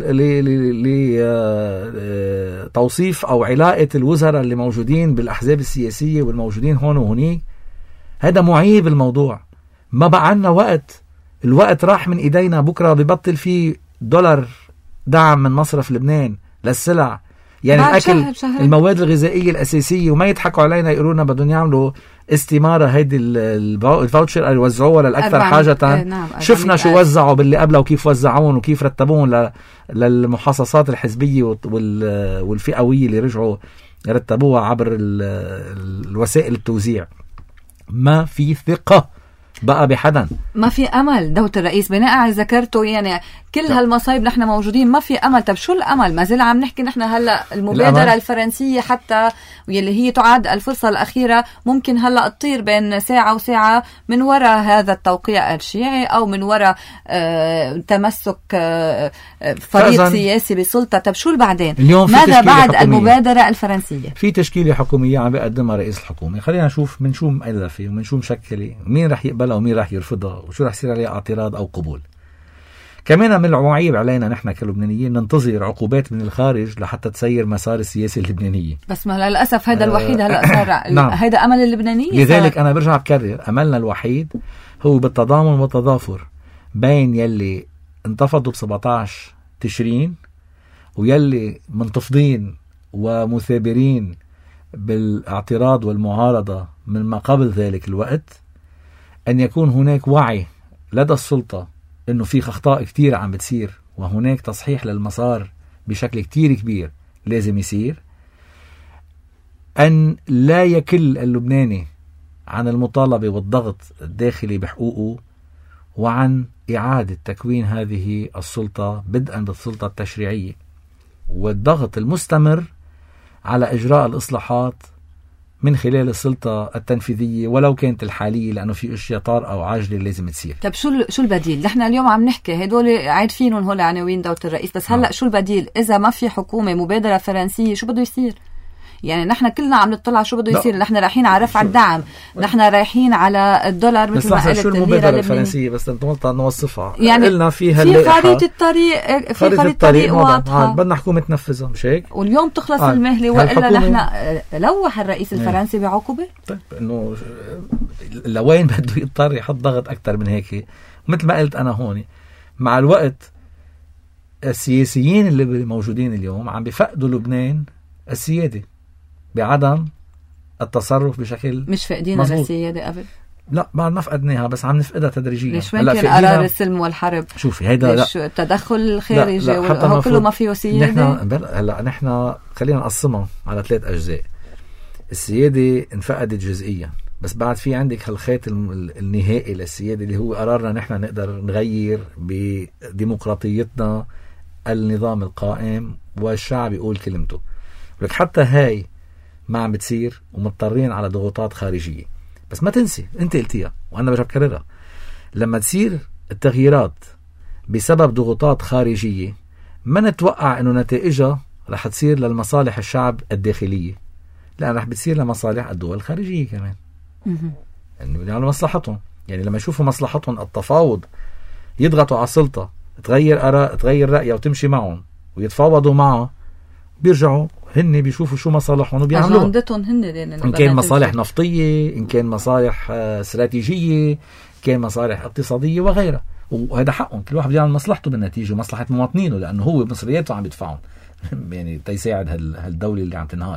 لتوصيف أو علاقة الوزراء اللي موجودين بالأحزاب السياسية والموجودين هون وهنيك. هذا معيب الموضوع. ما بقى عنا وقت، الوقت راح من إيدينا. بكرة ببطل فيه دولار دعم من مصرف لبنان للسلع، يعني الأكل شهر شهر. المواد الغذائية الأساسية، وما يضحكوا علينا يقولونا بدهم يعملوا استمارة هيدي الفاوتشر يوزعوها للأكثر حاجة. نعم. شفنا شو وزعوا باللي قبله وكيف وزعوهم وكيف رتبوهم للمحاصصات الحزبية والفئوية اللي رجعوا يرتبوها عبر ال ال الوسائل التوزيع. ما في ثقة بقى بحدا،
ما في أمل. دولة الرئيس بناء على ذكرته يعني كل هالمصايب نحن موجودين، ما في أمل. طب شو الأمل؟ ما زال عم نحكي نحن هلأ المبادرة الأمل. الفرنسية حتى واللي هي تعد الفرصة الأخيرة ممكن هلأ تطير بين ساعة وساعة من وراء هذا التوقيع الشيعي أو من وراء آه تمسك آه فريق سياسي بسلطة. طب شو بعدين؟ ماذا بعد حكومية. المبادرة الفرنسية
في تشكيلة حكومية عم بيقدمها رئيس الحكومة. خلينا نشوف من شو مؤلفة ومن شو مشكلة، مين رح يقبلها ومين رح يرفضها وشو رح يصير عليها اعتراض أو قبول. كمان من العيب علينا نحن كلبنانيين ننتظر عقوبات من الخارج لحتى تسير مسار السياسي اللبناني.
بس ما للأسف هذا الوحيد هلا صار نعم. هذا أمل اللبنانيين.
لذلك أنا برجع بكرر أملنا الوحيد هو بالتضامن والتضافر بين يلي انتفضوا بسبعتاشر تشرين ويلي منتفضين ومثابرين بالاعتراض والمعارضة من ما قبل ذلك الوقت، أن يكون هناك وعي لدى السلطة إنه في أخطاء كتير عم بتصير وهناك تصحيح للمسار بشكل كتير كبير لازم يصير. أن لا يكل اللبناني عن المطالبة والضغط الداخلي بحقوقه وعن إعادة تكوين هذه السلطة بدءا بالسلطة التشريعية والضغط المستمر على إجراء الإصلاحات من خلال السلطة التنفيذية ولو كانت الحالية، لأنه في أشياء طارئة أو عاجلة لازم تصير.
طب شو شو البديل؟ نحن اليوم عم نحكي هدول عارفينهم هول عناوين دولة الرئيس، بس هلأ شو البديل؟ إذا ما في حكومة مبادرة فرنسية شو بده يصير؟ يعني نحن كلنا عم نطلع شو بده يصير. نحن رايحين على رفع الدعم، نحن رايحين على الدولار مثل ما قلت.
شو المبادرة الفرنسية بس نطلع نوصفها
يعني
قلنا فيها
في خريطة الطريق في خريطة الطريق واضحة
بدنا حكومة تنفذها مش هيك؟
واليوم تخلص آه. المهلة وإلا نحن لوح الرئيس الفرنسي بعقوبة.
طيب إنه لوين بده يضطر يحط ضغط أكتر من هيك؟ مثل ما قلت أنا هون مع الوقت السياسيين اللي موجودين اليوم عم بيفقدوا لبنان السيادة بعدم التصرف بشكل
مش فقدينا للسيادة قبل؟
لا بعد ما فقدناها بس عم نفقدها تدريجيا.
ليش وين كان قرار السلم والحرب؟
شوفي هيدا
ليش لا. التدخل الخارجي هو كله ما فيه سيادة.
نحن هلا نحن خلينا نقسمها على ثلاث أجزاء. السيادة انفقدت جزئيا بس بعد في عندك هالخيط النهائي للسيادة اللي هو قرارنا نحن نقدر نغير بديمقراطيتنا النظام القائم والشعب يقول كلمته. ولك حتى هاي ما عم بتصير ومضطرين على ضغوطات خارجية. بس ما تنسي انت قلتيها وانا برجع بكررها، لما تصير التغييرات بسبب ضغوطات خارجية ما نتوقع انه نتائجها رح تصير للمصالح الشعب الداخلية، لأن رح بتصير لمصالح الدول الخارجية كمان يعني على مصلحتهم. يعني لما يشوفوا مصلحتهم التفاوض يضغطوا على السلطة تغير آراء تغير رأيها وتمشي معهم ويتفاوضوا معها، بيرجعوا هن بيشوفوا شو مصالحهم وبيعملوها. إن كان مصالح نفطية، إن كان مصالح استراتيجية، إن كان مصالح اقتصادية وغيرها، وهذا حقهم. كل واحد بيعمل مصلحته بالنتيجة ومصلحة مواطنينه لأنه هو مصرياته عم يدفعهم يعني تيساعد هالدولة اللي عم تنهار.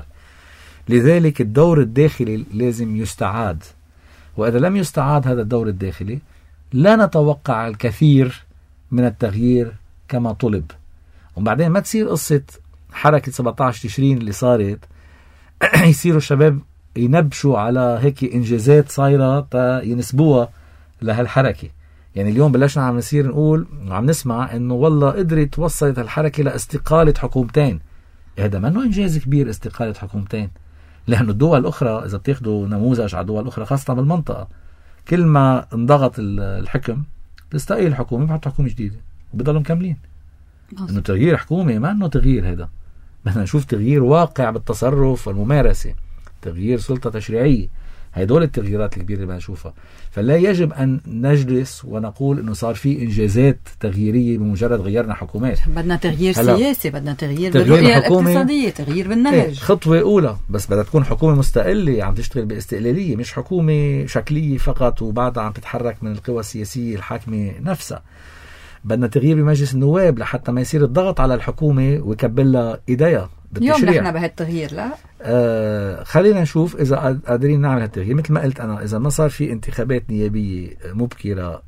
لذلك الدور الداخلي لازم يستعاد، وإذا لم يستعاد هذا الدور الداخلي لا نتوقع الكثير من التغيير كما طلب. وبعدين ما تصير قصة حركة سبعتاشر تشرين اللي صارت يصيروا الشباب ينبشوا على هيك إنجازات صايرة ينسبوها لهالحركة. يعني اليوم بلشنا عم نصير نقول عم نسمع إنه والله قدرت وصلت الحركة لاستقالة حكومتين. هذا ما إنه إنجاز كبير استقالة حكومتين، لأن الدول الأخرى إذا بتاخدوا نموذج على الدول الأخرى خاصة بالمنطقة كل ما انضغط الحكم تستقيل الحكومة وبعد حكومة جديدة وبيضلوا مكملين. إنه تغيير حكومة ما إنه تغيير، هذا بدنا نشوف تغيير واقع بالتصرف والممارسة، تغيير سلطة تشريعية. هدول التغييرات الكبيرة اللي بدنا نشوفها. فلا يجب أن نجلس ونقول إنه صار في إنجازات تغييرية بمجرد غيرنا حكومات.
بدنا تغيير سياسي، بدنا تغيير بالرؤية الاقتصادية، تغيير بالنهج.
خطوة أولى بس بدها تكون حكومة مستقلة عم تشتغل باستقلالية، مش حكومة شكلية فقط وبعدها عم تتحرك من القوى السياسية الحاكمة نفسها. بدنا تغيير بمجلس النواب لحتى ما يصير الضغط على الحكومة ويكبلها إيديها بالتشريع.
اليوم نحن بهالتغيير لا
آه خلينا نشوف إذا قادرين نعمل هالتغيير. مثل ما قلت أنا، إذا ما صار في انتخابات نيابية مبكرة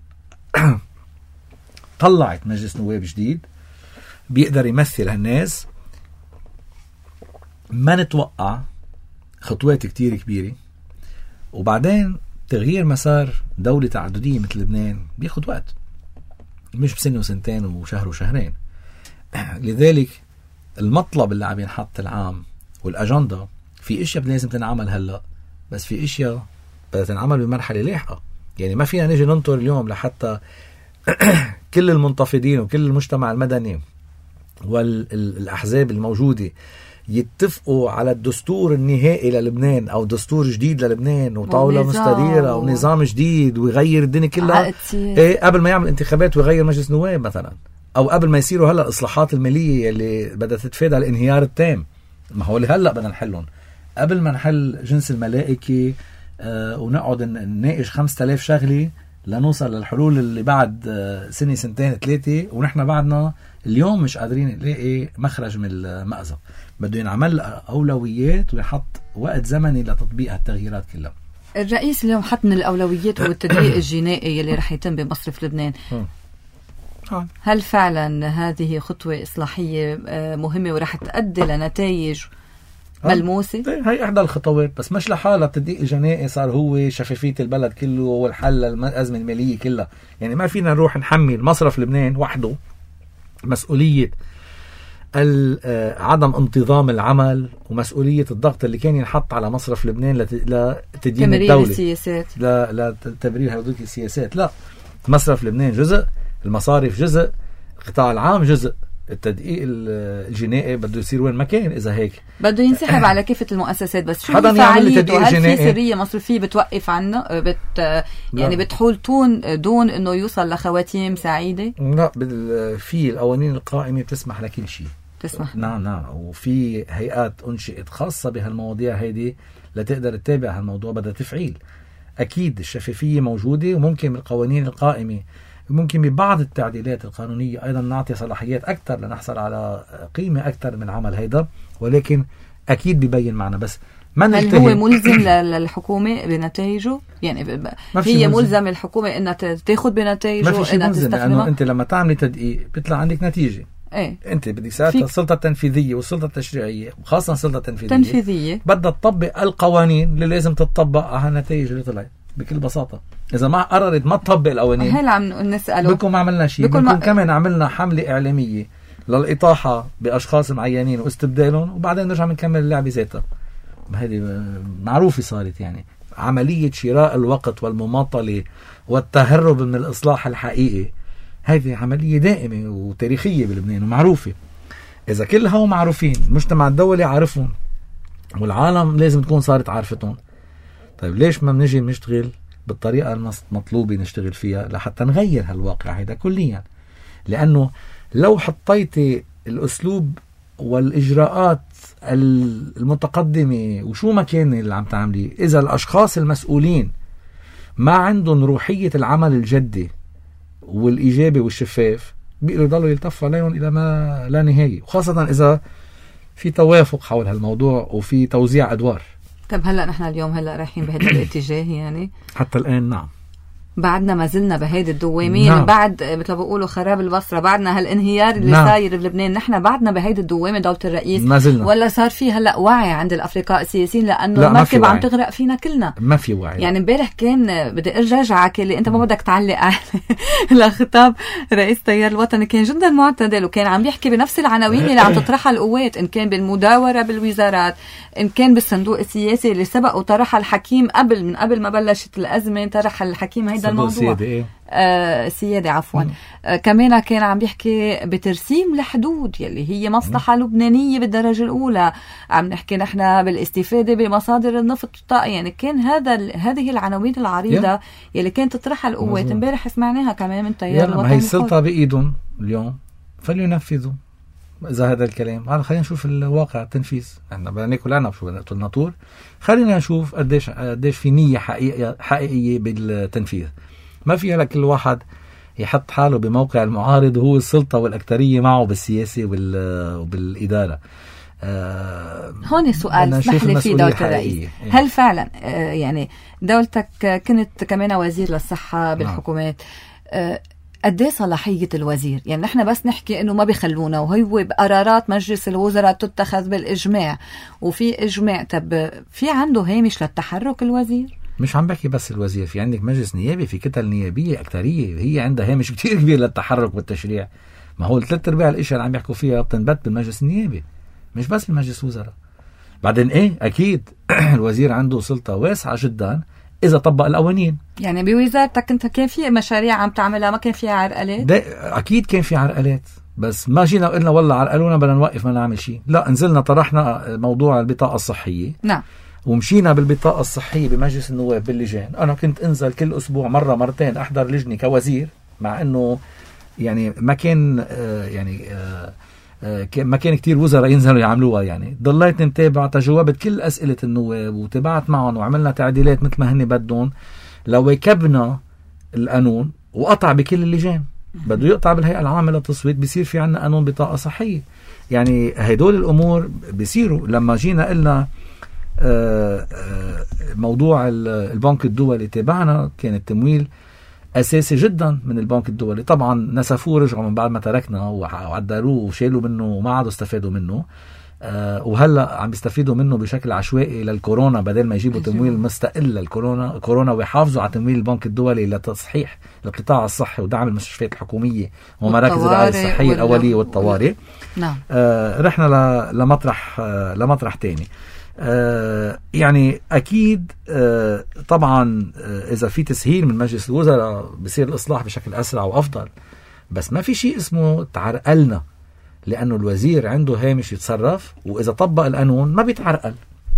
طلعت مجلس نواب جديد بيقدر يمثل هالناس ما نتوقع خطوات كتير كبيرة، وبعدين تغيير مسار دولة تعددية مثل لبنان بياخد وقت، مش بسنة وسنتين وشهر وشهرين. لذلك المطلب اللي عم ينحط العام والأجندة في اشياء لازم تنعمل هلأ، بس في اشياء بدها تنعمل بمرحلة لاحقة. يعني ما فينا نيجي ننطر اليوم لحتى كل المنتفضين وكل المجتمع المدني والأحزاب الموجودة يتفقوا على الدستور النهائي للبنان أو دستور جديد للبنان وطاولة مستديرة و... ونظام جديد ويغير الدنيا كلها إيه قبل ما يعمل انتخابات ويغير مجلس نواب مثلا، أو قبل ما يصيروا هلأ الإصلاحات المالية اللي بدها تتفادى الانهيار التام. ما هو اللي هلأ بدنا نحلهم قبل ما نحل جنس الملائكة آه ونقعد نناقش خمسة آلاف شغلة لنوصل للحلول اللي بعد آه سنة سنتين ثلاثة، ونحن بعدنا اليوم مش قادرين نلاقي مخرج من المأزق. بده ينعمل أولويات ويحط وقت زمني لتطبيق التغييرات كلها.
الرئيس اليوم حط من الأولويات هو التدقيق الجنائي اللي رح يتم بمصرف لبنان. هل فعلا هذه خطوة إصلاحية مهمة ورح تؤدي لنتائج ملموسة؟
هي إحدى الخطوات، بس مش لحالة. التدقيق الجنائي صار هو شفافية البلد كله والحل للأزمة المالية كلها. يعني ما فينا نروح نحمل مصرف لبنان وحده مسؤولية عدم انتظام العمل ومسؤولية الضغط اللي كان ينحط على مصرف لبنان لتدين الدولة
السياسات.
لا لا تبرير هذول السياسات. لا، مصرف لبنان جزء، المصارف جزء، القطاع العام جزء. التدقيق الجنائي بده يصير وين ما كان. إذا هيك
بده ينسحب على كافة المؤسسات. بس شو فعاليته؟ هل في سرية مصرفية بتوقف عنا بت يعني لا. بتحول تون دون انه يوصل لخواتيم سعيدة؟
لا، في القوانين القائمة بتسمح لكل شيء.
تسمح.
نعم نعم. وفي هيئات انشئت خاصة بهالمواضيع هيدي لتقدر تتابع هالموضوع. بدها تفعيل. اكيد الشفافية موجودة، وممكن بالقوانين القائمة ممكن ببعض التعديلات القانونية أيضا نعطي صلاحيات أكثر لنحصل على قيمة أكثر من عمل هيدا، ولكن أكيد بيبين معنا. بس ما
هل هو ملزم للحكومة بنتائجه؟ يعني هي ملزم الحكومة إنها تاخد بنتائجه، إنها تستخدمها؟
لأنه أنت لما تعملي تدقيق بيطلع عندك نتيجة.
ايه؟
انت بدك ساعتها السلطه التنفيذيه والسلطه التشريعيه، وخاصه السلطه التنفيذيه
تنفيذيه
بدها تطبق القوانين اللي لازم تطبق على النتائج اللي طلعت. بكل بساطه اذا ما قررت ما تطبق القوانين
هلا عم نساله
بكم ما عملنا شيء. بكم ما... كمان عملنا حمله اعلاميه للاطاحه باشخاص معينين واستبدالهم، وبعدين نرجع بنكمل اللعبه ذاتها. هذه معروفه صارت. يعني عمليه شراء الوقت والمماطله والتهرب من الاصلاح الحقيقي هذه عملية دائمة وتاريخية بلبنان ومعروفة. إذا كلها معروفين، المجتمع الدولي عارفهم والعالم لازم تكون صارت عارفتهم، طيب ليش ما بنجي نشتغل بالطريقة المطلوبة نشتغل فيها لحتى نغير هالواقع هذا كليا؟ لأنه لو حطيتي الأسلوب والإجراءات المتقدمة وشو ما كان اللي عم تعملي، إذا الأشخاص المسؤولين ما عندهم روحية العمل الجدي والإيجابي والشفاف، بيقدروا يضلوا يلتفوا عليهم إلى ما لا نهاية، وخاصة إذا في توافق حول هالموضوع وفي توزيع أدوار.
طب هلأ نحن اليوم هلأ رايحين بهذا الاتجاه يعني؟
حتى الآن نعم.
بعدنا ما زلنا بهيدي الدوامين. نعم. بعد مثل بيقولوا خراب البصرة، بعدنا هالانهيار اللي
نعم.
صاير بلبنان، نحن بعدنا بهيدي الدوامة دولة الرئيس
ما زلنا.
ولا صار في هلا وعي عند الأفريقاء السياسيين؟ لأنه المركب عم تغرق فينا كلنا.
ما في وعي.
يعني امبارح كان بدي ارجعك اللي انت ما بدك تعلق لخطاب رئيس التيار الوطني، كان جدا معتدل وكان عم يحكي بنفس العناوين اللي عم تطرحها القوات، ان كان بالمداورة بالوزارات، ان كان بالصندوق السياسي اللي سبق وطرحها الحكيم قبل من قبل ما بلشت الأزمة، طرح الحكيم هيدا الموضوع. آه سيادة عفوا. آه كمان كان عم بيحكي بترسيم الحدود يلي هي مصلحة مم. لبنانية بالدرجة الأولى. عم نحكي نحن بالاستفادة بمصادر النفط. يعني كان هذا هذه العناوين العريضة يم. يلي كانت تطرحها القوات. امبارح سمعناها كمان من تيار الوطن.
هي السلطة بإيدهم اليوم، فلينفذوا إذا هذا الكلام. هلا خلينا نشوف الواقع التنفيذ. احنا بدنا ناكل عنب شو بدنا ناكل ناطور. خلينا نشوف قديش قديش في نية حقيقية حقيقية بالتنفيذ. ما فيها لكل واحد يحط حاله بموقع المعارض وهو السلطة والأكترية معه بالسياسة وبالإدارة.
آه هون السؤال اسمح لي فيه دولة الرئيس، هل فعلا آه يعني دولتك كنت كمان وزير للصحة بالحكومات، آه قد ايه صلاحية الوزير؟ يعني نحن بس نحكي انه ما بيخلونا، وهو بقرارات مجلس الوزراء تتخذ بالاجماع وفي اجماع. طب في عنده هامش للتحرك الوزير؟
مش عم بحكي بس الوزير، في عندك مجلس نيابي، في كتل نيابية أكترية هي عندها هامش كتير كبير للتحرك والتشريع. ما هو ثلاث ارباع الاشياء اللي عم يحكوا فيها بتنبت بالمجلس النيابي، مش بس بالمجلس الوزراء. بعدين ايه اكيد الوزير عنده سلطة واسعة جدا اذا طبق القوانين.
يعني بوزارتك انت كان في مشاريع عم تعملها ما كان فيها عرقلات؟
ده اكيد كان في عرقلات، بس ما جينا وقلنا والله عرقلونا بدنا نوقف ما نعمل شيء، لا نزلنا طرحنا موضوع البطاقة الصحية.
نعم.
ومشينا بالبطاقة الصحية بمجلس النواب باللجان. أنا كنت أنزل كل أسبوع مرة مرتين أحضر لجنة كوزير، مع أنه يعني ما كان آه يعني آه آه ما كان كتير وزراء ينزلوا يعملوها. يعني ضليتني متابعة، تجاوبت كل أسئلة النواب وتبعت معهم وعملنا تعديلات مثل ما هن بدهم لو يكبنا القانون، وقطع بكل اللجان. بده يقطع بالهيئة العامة للتصويت، بيصير في عنا قانون بطاقة صحية. يعني هدول الأمور بيصيروا. لما جينا قلنا موضوع البنك الدولي تبعنا، كان التمويل أساسي جدا من البنك الدولي. طبعا نسفوه رجعوا من بعد ما تركنا وعدلوه وشالوا منه وما عادوا استفادوا منه. وهلا عم يستفيدوا منه بشكل عشوائي للكورونا، بدل ما يجيبوا تمويل مستقل للكورونا كورونا ويحافظوا على تمويل البنك الدولي لتصحيح القطاع الصحي ودعم المستشفيات الحكومية ومراكز الرعاية الصحية الأولية والطوارئ.
نعم.
آه رحنا لمطرح آه لمطرح تاني. آه يعني أكيد آه طبعا آه إذا في تسهيل من مجلس الوزراء بصير الإصلاح بشكل أسرع وأفضل، بس ما في شيء اسمه تعرقلنا، لأنه الوزير عنده هامش يتصرف، وإذا طبق القانون ما بيتعرقل.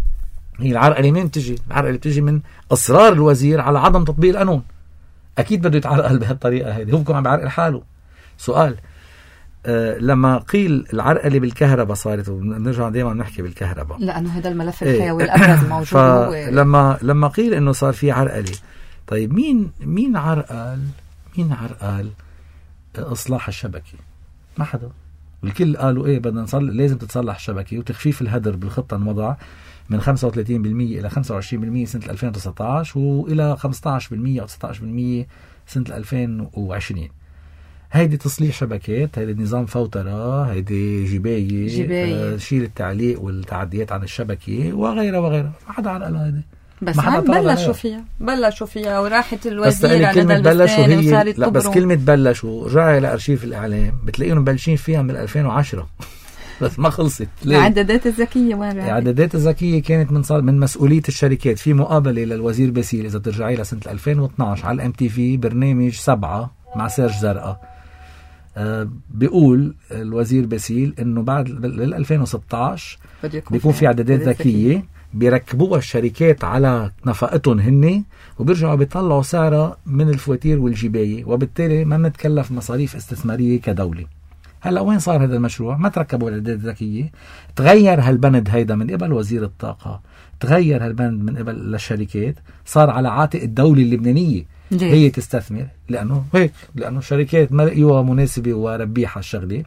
هي العرقلة مين تجي؟ العرقلة بتجي من إصرار الوزير على عدم تطبيق القانون. أكيد بده يتعرقل بهالطريقة هذه، هو بكون عم بيعرقل حاله. سؤال، أه لما قيل العرقلة بالكهرباء صارت، ونرجع دائما نحكي بالكهرباء
لأنه هذا الملف الحيوي الأبرز موجود.
فلما لما قيل إنه صار في عرقلة، طيب مين مين عرقل مين عرقل إصلاح الشبكة؟ ما حدا. الكل قالوا إيه بدنا نصلح، لازم تتصلح الشبكة، وتخفيف الهدر بالخطة انوضع من خمسة وثلاثين بالمئة إلى خمسة وعشرين بالمئة سنة ألفين وتسعة عشر وإلى خمسة عشر بالمئة أو تسعة عشر بالمئة سنة ألفين وعشرين. هيدي تصليح شبكات، هيدي نظام فوترة، هيدي جباية, جباية. آه شيل التعليق والتعديات عن الشبكة وغيرها وغيرها. ما حدا عرقل هيدي،
بس عم بلشوا فيها بلشوا فيها وراحت الوزير على ندى البستان وصارت
لا بس كلمة بلشوا رجعي إلى أرشيف الإعلام بتلاقيهم مبلشين فيها من ألفين وعشرة بس ما خلصت.
العدادات الذكية وين راحت؟
العدادات الذكية كانت من صار من مسؤولية الشركات. في مقابلة للوزير باسيل إذا بترجعي لسنة ألفين واثناشر على الام تي في برنامج سبعة مع سيرج زرقاء، أه بيقول الوزير باسيل إنه بعد لل ألفين وستة عشر بيكون في عدادات ذكية بيركبوها الشركات على نفقتهم هن، وبيرجعوا بيطلعوا سعرها من الفواتير والجباية، وبالتالي ما بنتكلف مصاريف استثمارية كدولة. هلا وين صار هذا المشروع؟ ما تركبوا العدادات الذكية. تغير هالبند هيدا من قبل وزير الطاقة، تغير هالبند من قبل للشركات، صار على عاتق الدولة اللبنانية جي. هي تستثمر، لأنه هيك لأنه الشركات ما لقيوها مناسبة وربيحة الشغلة.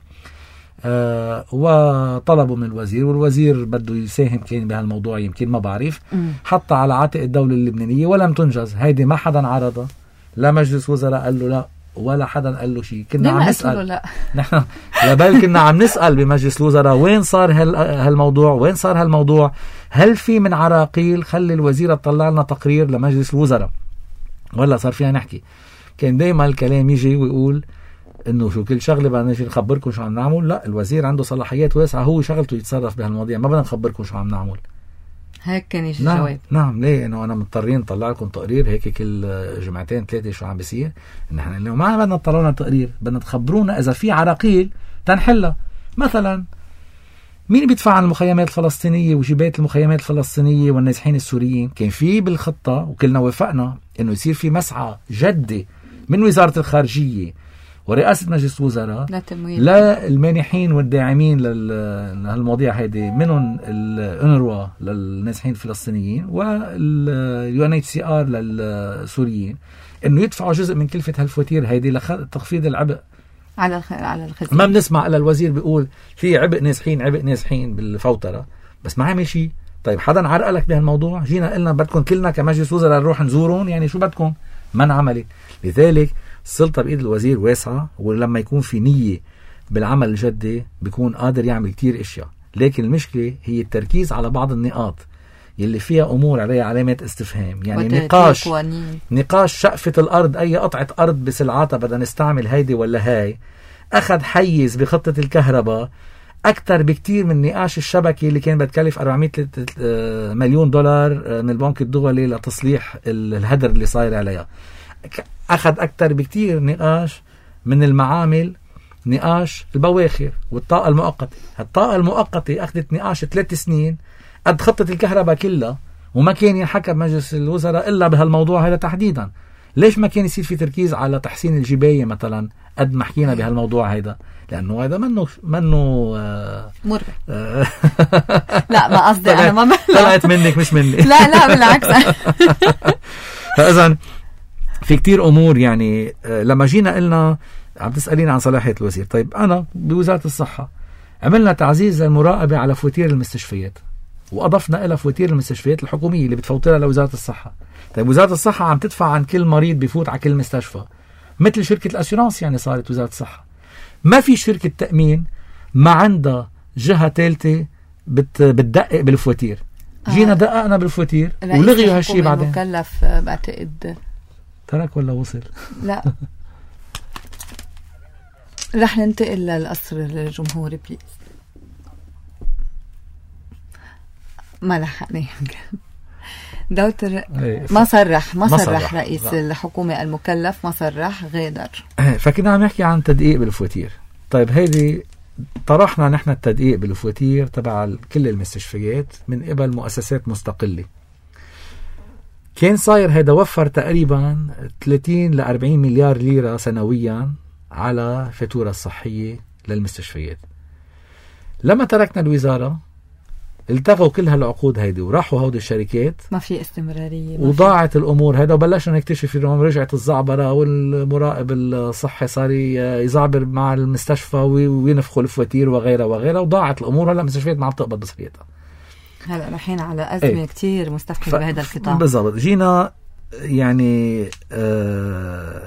آه وطلبوا من الوزير، والوزير بده يساهم كان بهالموضوع، يمكن ما بعرف، حط على عاتق الدولة اللبنانية ولم تنجز. هيدي ما حدا عرضها، لا مجلس وزراء قال له لا ولا حدا قال له شيء. كنا عم نسأل لا. نحن لبال كنا عم نسأل بمجلس الوزراء وين صار هالموضوع، وين صار هالموضوع، هل في من عراقيل خلي الوزيرة تطلع لنا تقرير لمجلس الوزراء ولا صار فيها نحكي. كان دايما الكلام يجي ويقول انه شو كل شغله بدنا نجي نخبركم شو عم نعمل. لا، الوزير عنده صلاحيات واسعه، هو شغلته يتصرف بهالمواضيع، ما بدنا نخبركم شو عم نعمل.
هيك كان يجي
نعم
الجواب.
نعم ليه؟ انه انا مضطرين نطلع لكم تقرير هيك كل جمعتين ثلاثه شو عم بيصير. نحن اليوم ما بدنا تطلعوا لنا تقرير، بدنا تخبرونا اذا في عراقيل تنحلها. مثلا مين بيدفع عن المخيمات الفلسطينيه وجباية المخيمات الفلسطينية والنازحين السوريين؟ كان في بالخطه وكلنا وافقنا انه يصير في مسعى جدي من وزاره الخارجيه ورئاسة مجلس الوزراء لا المانحين والداعمين لهالمواضيع هيدي، منهم الأونروا للنازحين الفلسطينيين واليو ان اتش سي ار للسوريين، انه يدفعوا جزء من كلفة هالفواتير هيدي لتخفيض العبء
على على الخزين.
ما بنسمع الا الوزير بيقول في عبء نازحين عبء نازحين بالفوترة، بس ما عمل شيء. طيب حدا عرقلك بهالموضوع؟ جينا قلنا بدكم كلنا كمجلس وزراء نروح نزورون، يعني شو بدكم؟ ما انعملت. لذلك السلطة بإيد الوزير واسعة، ولما يكون في نية بالعمل الجدي بيكون قادر يعمل كتير اشياء. لكن المشكلة هي التركيز على بعض النقاط يلي فيها أمور عليها علامات استفهام. يعني نقاش نقاش شقفة الأرض، أي قطعة أرض بسلعاتها بدنا نستعمل هيدي ولا هاي، أخذ حيز بخطة الكهرباء أكتر بكتير من نقاش الشبكة اللي كان بتكلف أربعمية مليون دولار من البنك الدولي لتصليح الهدر اللي صاير عليها. أخذ أكتر بكتير نقاش من المعامل، نقاش البواخر والطاقة المؤقتة. الطاقة المؤقتة أخذت نقاش ثلاث سنين قد خطة الكهرباء كلها، وما كان ينحكى بمجلس الوزراء إلا بهالموضوع هذا تحديدا. ليش ما كان يصير في تركيز على تحسين الجباية مثلا قد ما حكينا بهالموضوع هذا؟ لأنه هذا منه منه آه
مربح. آه لا ما قصدي أنا ما
طلعت منك مش مني.
لا لا بالعكس.
فإذن في كتير أمور. يعني آه لما جينا قلنا عم تسألين عن صلاحية الوزير، طيب أنا بوزارة الصحة عملنا تعزيز للمراقبة على فواتير المستشفيات، وأضفنا إلى فواتير المستشفيات الحكومية اللي بتفوتها لوزارة الصحة. طيب وزارة الصحة عم تدفع عن كل مريض بيفوت على كل مستشفى، مثل شركة الأسيورانس. يعني صارت وزارة الصحة ما في شركة تأمين ما عندها جهة ثالثة بت بتدقق بالفواتير. جينا آه. دققنا بالفواتير ولغيوا هالشي بعدين.
مكلف بعتقد
ترك ولا وصل؟
لا رح ننتقل للقصر الجمهوري بليز. ما لحقني دكتور. ما صرح ما صرح رئيس لا. الحكومة المكلف ما صرح، غادر.
فكنا عم نحكي عن تدقيق بالفواتير. طيب هيدي طرحنا نحن التدقيق بالفواتير تبع كل المستشفيات من قبل مؤسسات مستقلة. كان صاير هيدا وفر تقريبا ثلاثين لأربعين مليار ليرة سنويا على فاتورة الصحية للمستشفيات. لما تركنا الوزارة التغوا كل هالعقود هيدي وراحوا هودي الشركات،
ما في استمرارية، ما
وضاعت الأمور هيدا. وبلشنا نكتشف اليوم رجعت الزعبرة، والمراقب الصحي صار يزعبر مع المستشفى وينفخوا الفواتير وغيرها وغيرها، وضاعت الأمور. هلا المستشفيات ما عم تقبض بصريتها.
هلا رحين على أزمة ايه. كتير مستفحلة ف... بهذا القطاع.
بالضبط. جينا يعني آه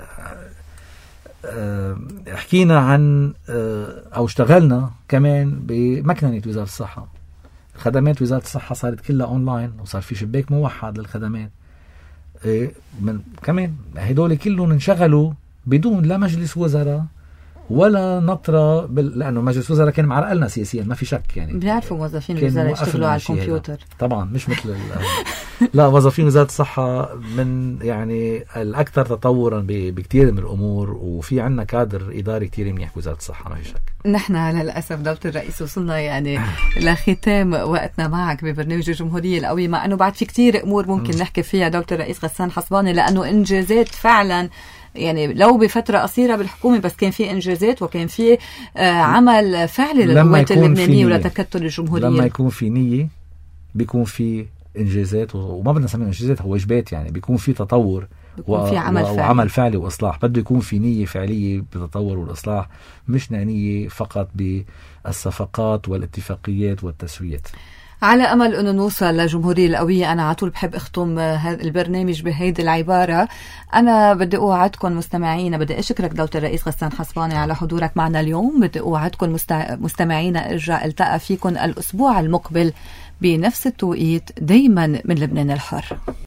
آه حكينا عن آه أو اشتغلنا كمان بمكننة وزارة الصحة. خدمات وزارة الصحة صارت كلها أونلاين، وصار في شباك موحد للخدمات. إيه من كمان هدول كلهم انشغلوا بدون لا مجلس وزراء ولا نطرة بال... لأنه مجلس وزراء كان معرقلنا سياسيا ما في شك. يعني
بيعرفوا موظفين الوزراء يشتغلوا على الكمبيوتر
طبعا مش مثل ال... لا موظفين وزارة الصحة من يعني الأكثر تطورا ب... بكتير من الأمور، وفي عنا كادر إداري كتير منيح وزارة الصحة ما في شك.
نحن للأسف دولة الرئيس وصلنا يعني لختام وقتنا معك ببرنامج الجمهورية القوية، مع أنه بعد في كتير أمور ممكن نحكي فيها دولة الرئيس غسان حصباني، لأنه إنجازات فعلا يعني لو بففترة قصيرة بالحكومة، بس كان في إنجازات وكان في آه عمل فعلي للقوات اللبنانية ولتكتل الجمهورية.
لما يكون في نية بيكون في إنجازات، وما بدنا نسميها إنجازات، هو واجبات. يعني بيكون في تطور
و... في عمل فعلي.
وعمل فعلي وإصلاح. بده يكون في نية فعلية بالتطور والإصلاح، مش نية فقط بالصفقات والاتفاقيات والتسويات.
على أمل أنه نوصل لجمهورية القوية. أنا عطول بحب أختم هذا البرنامج بهيدي العبارة. أنا بدي أوعدكم مستمعينا، بدي أشكرك دولة الرئيس غسان حصباني على حضورك معنا اليوم. بدي أوعدكم مستمعينا أرجع التقى فيكم الأسبوع المقبل بنفس التوقيت، دايما من لبنان الحر.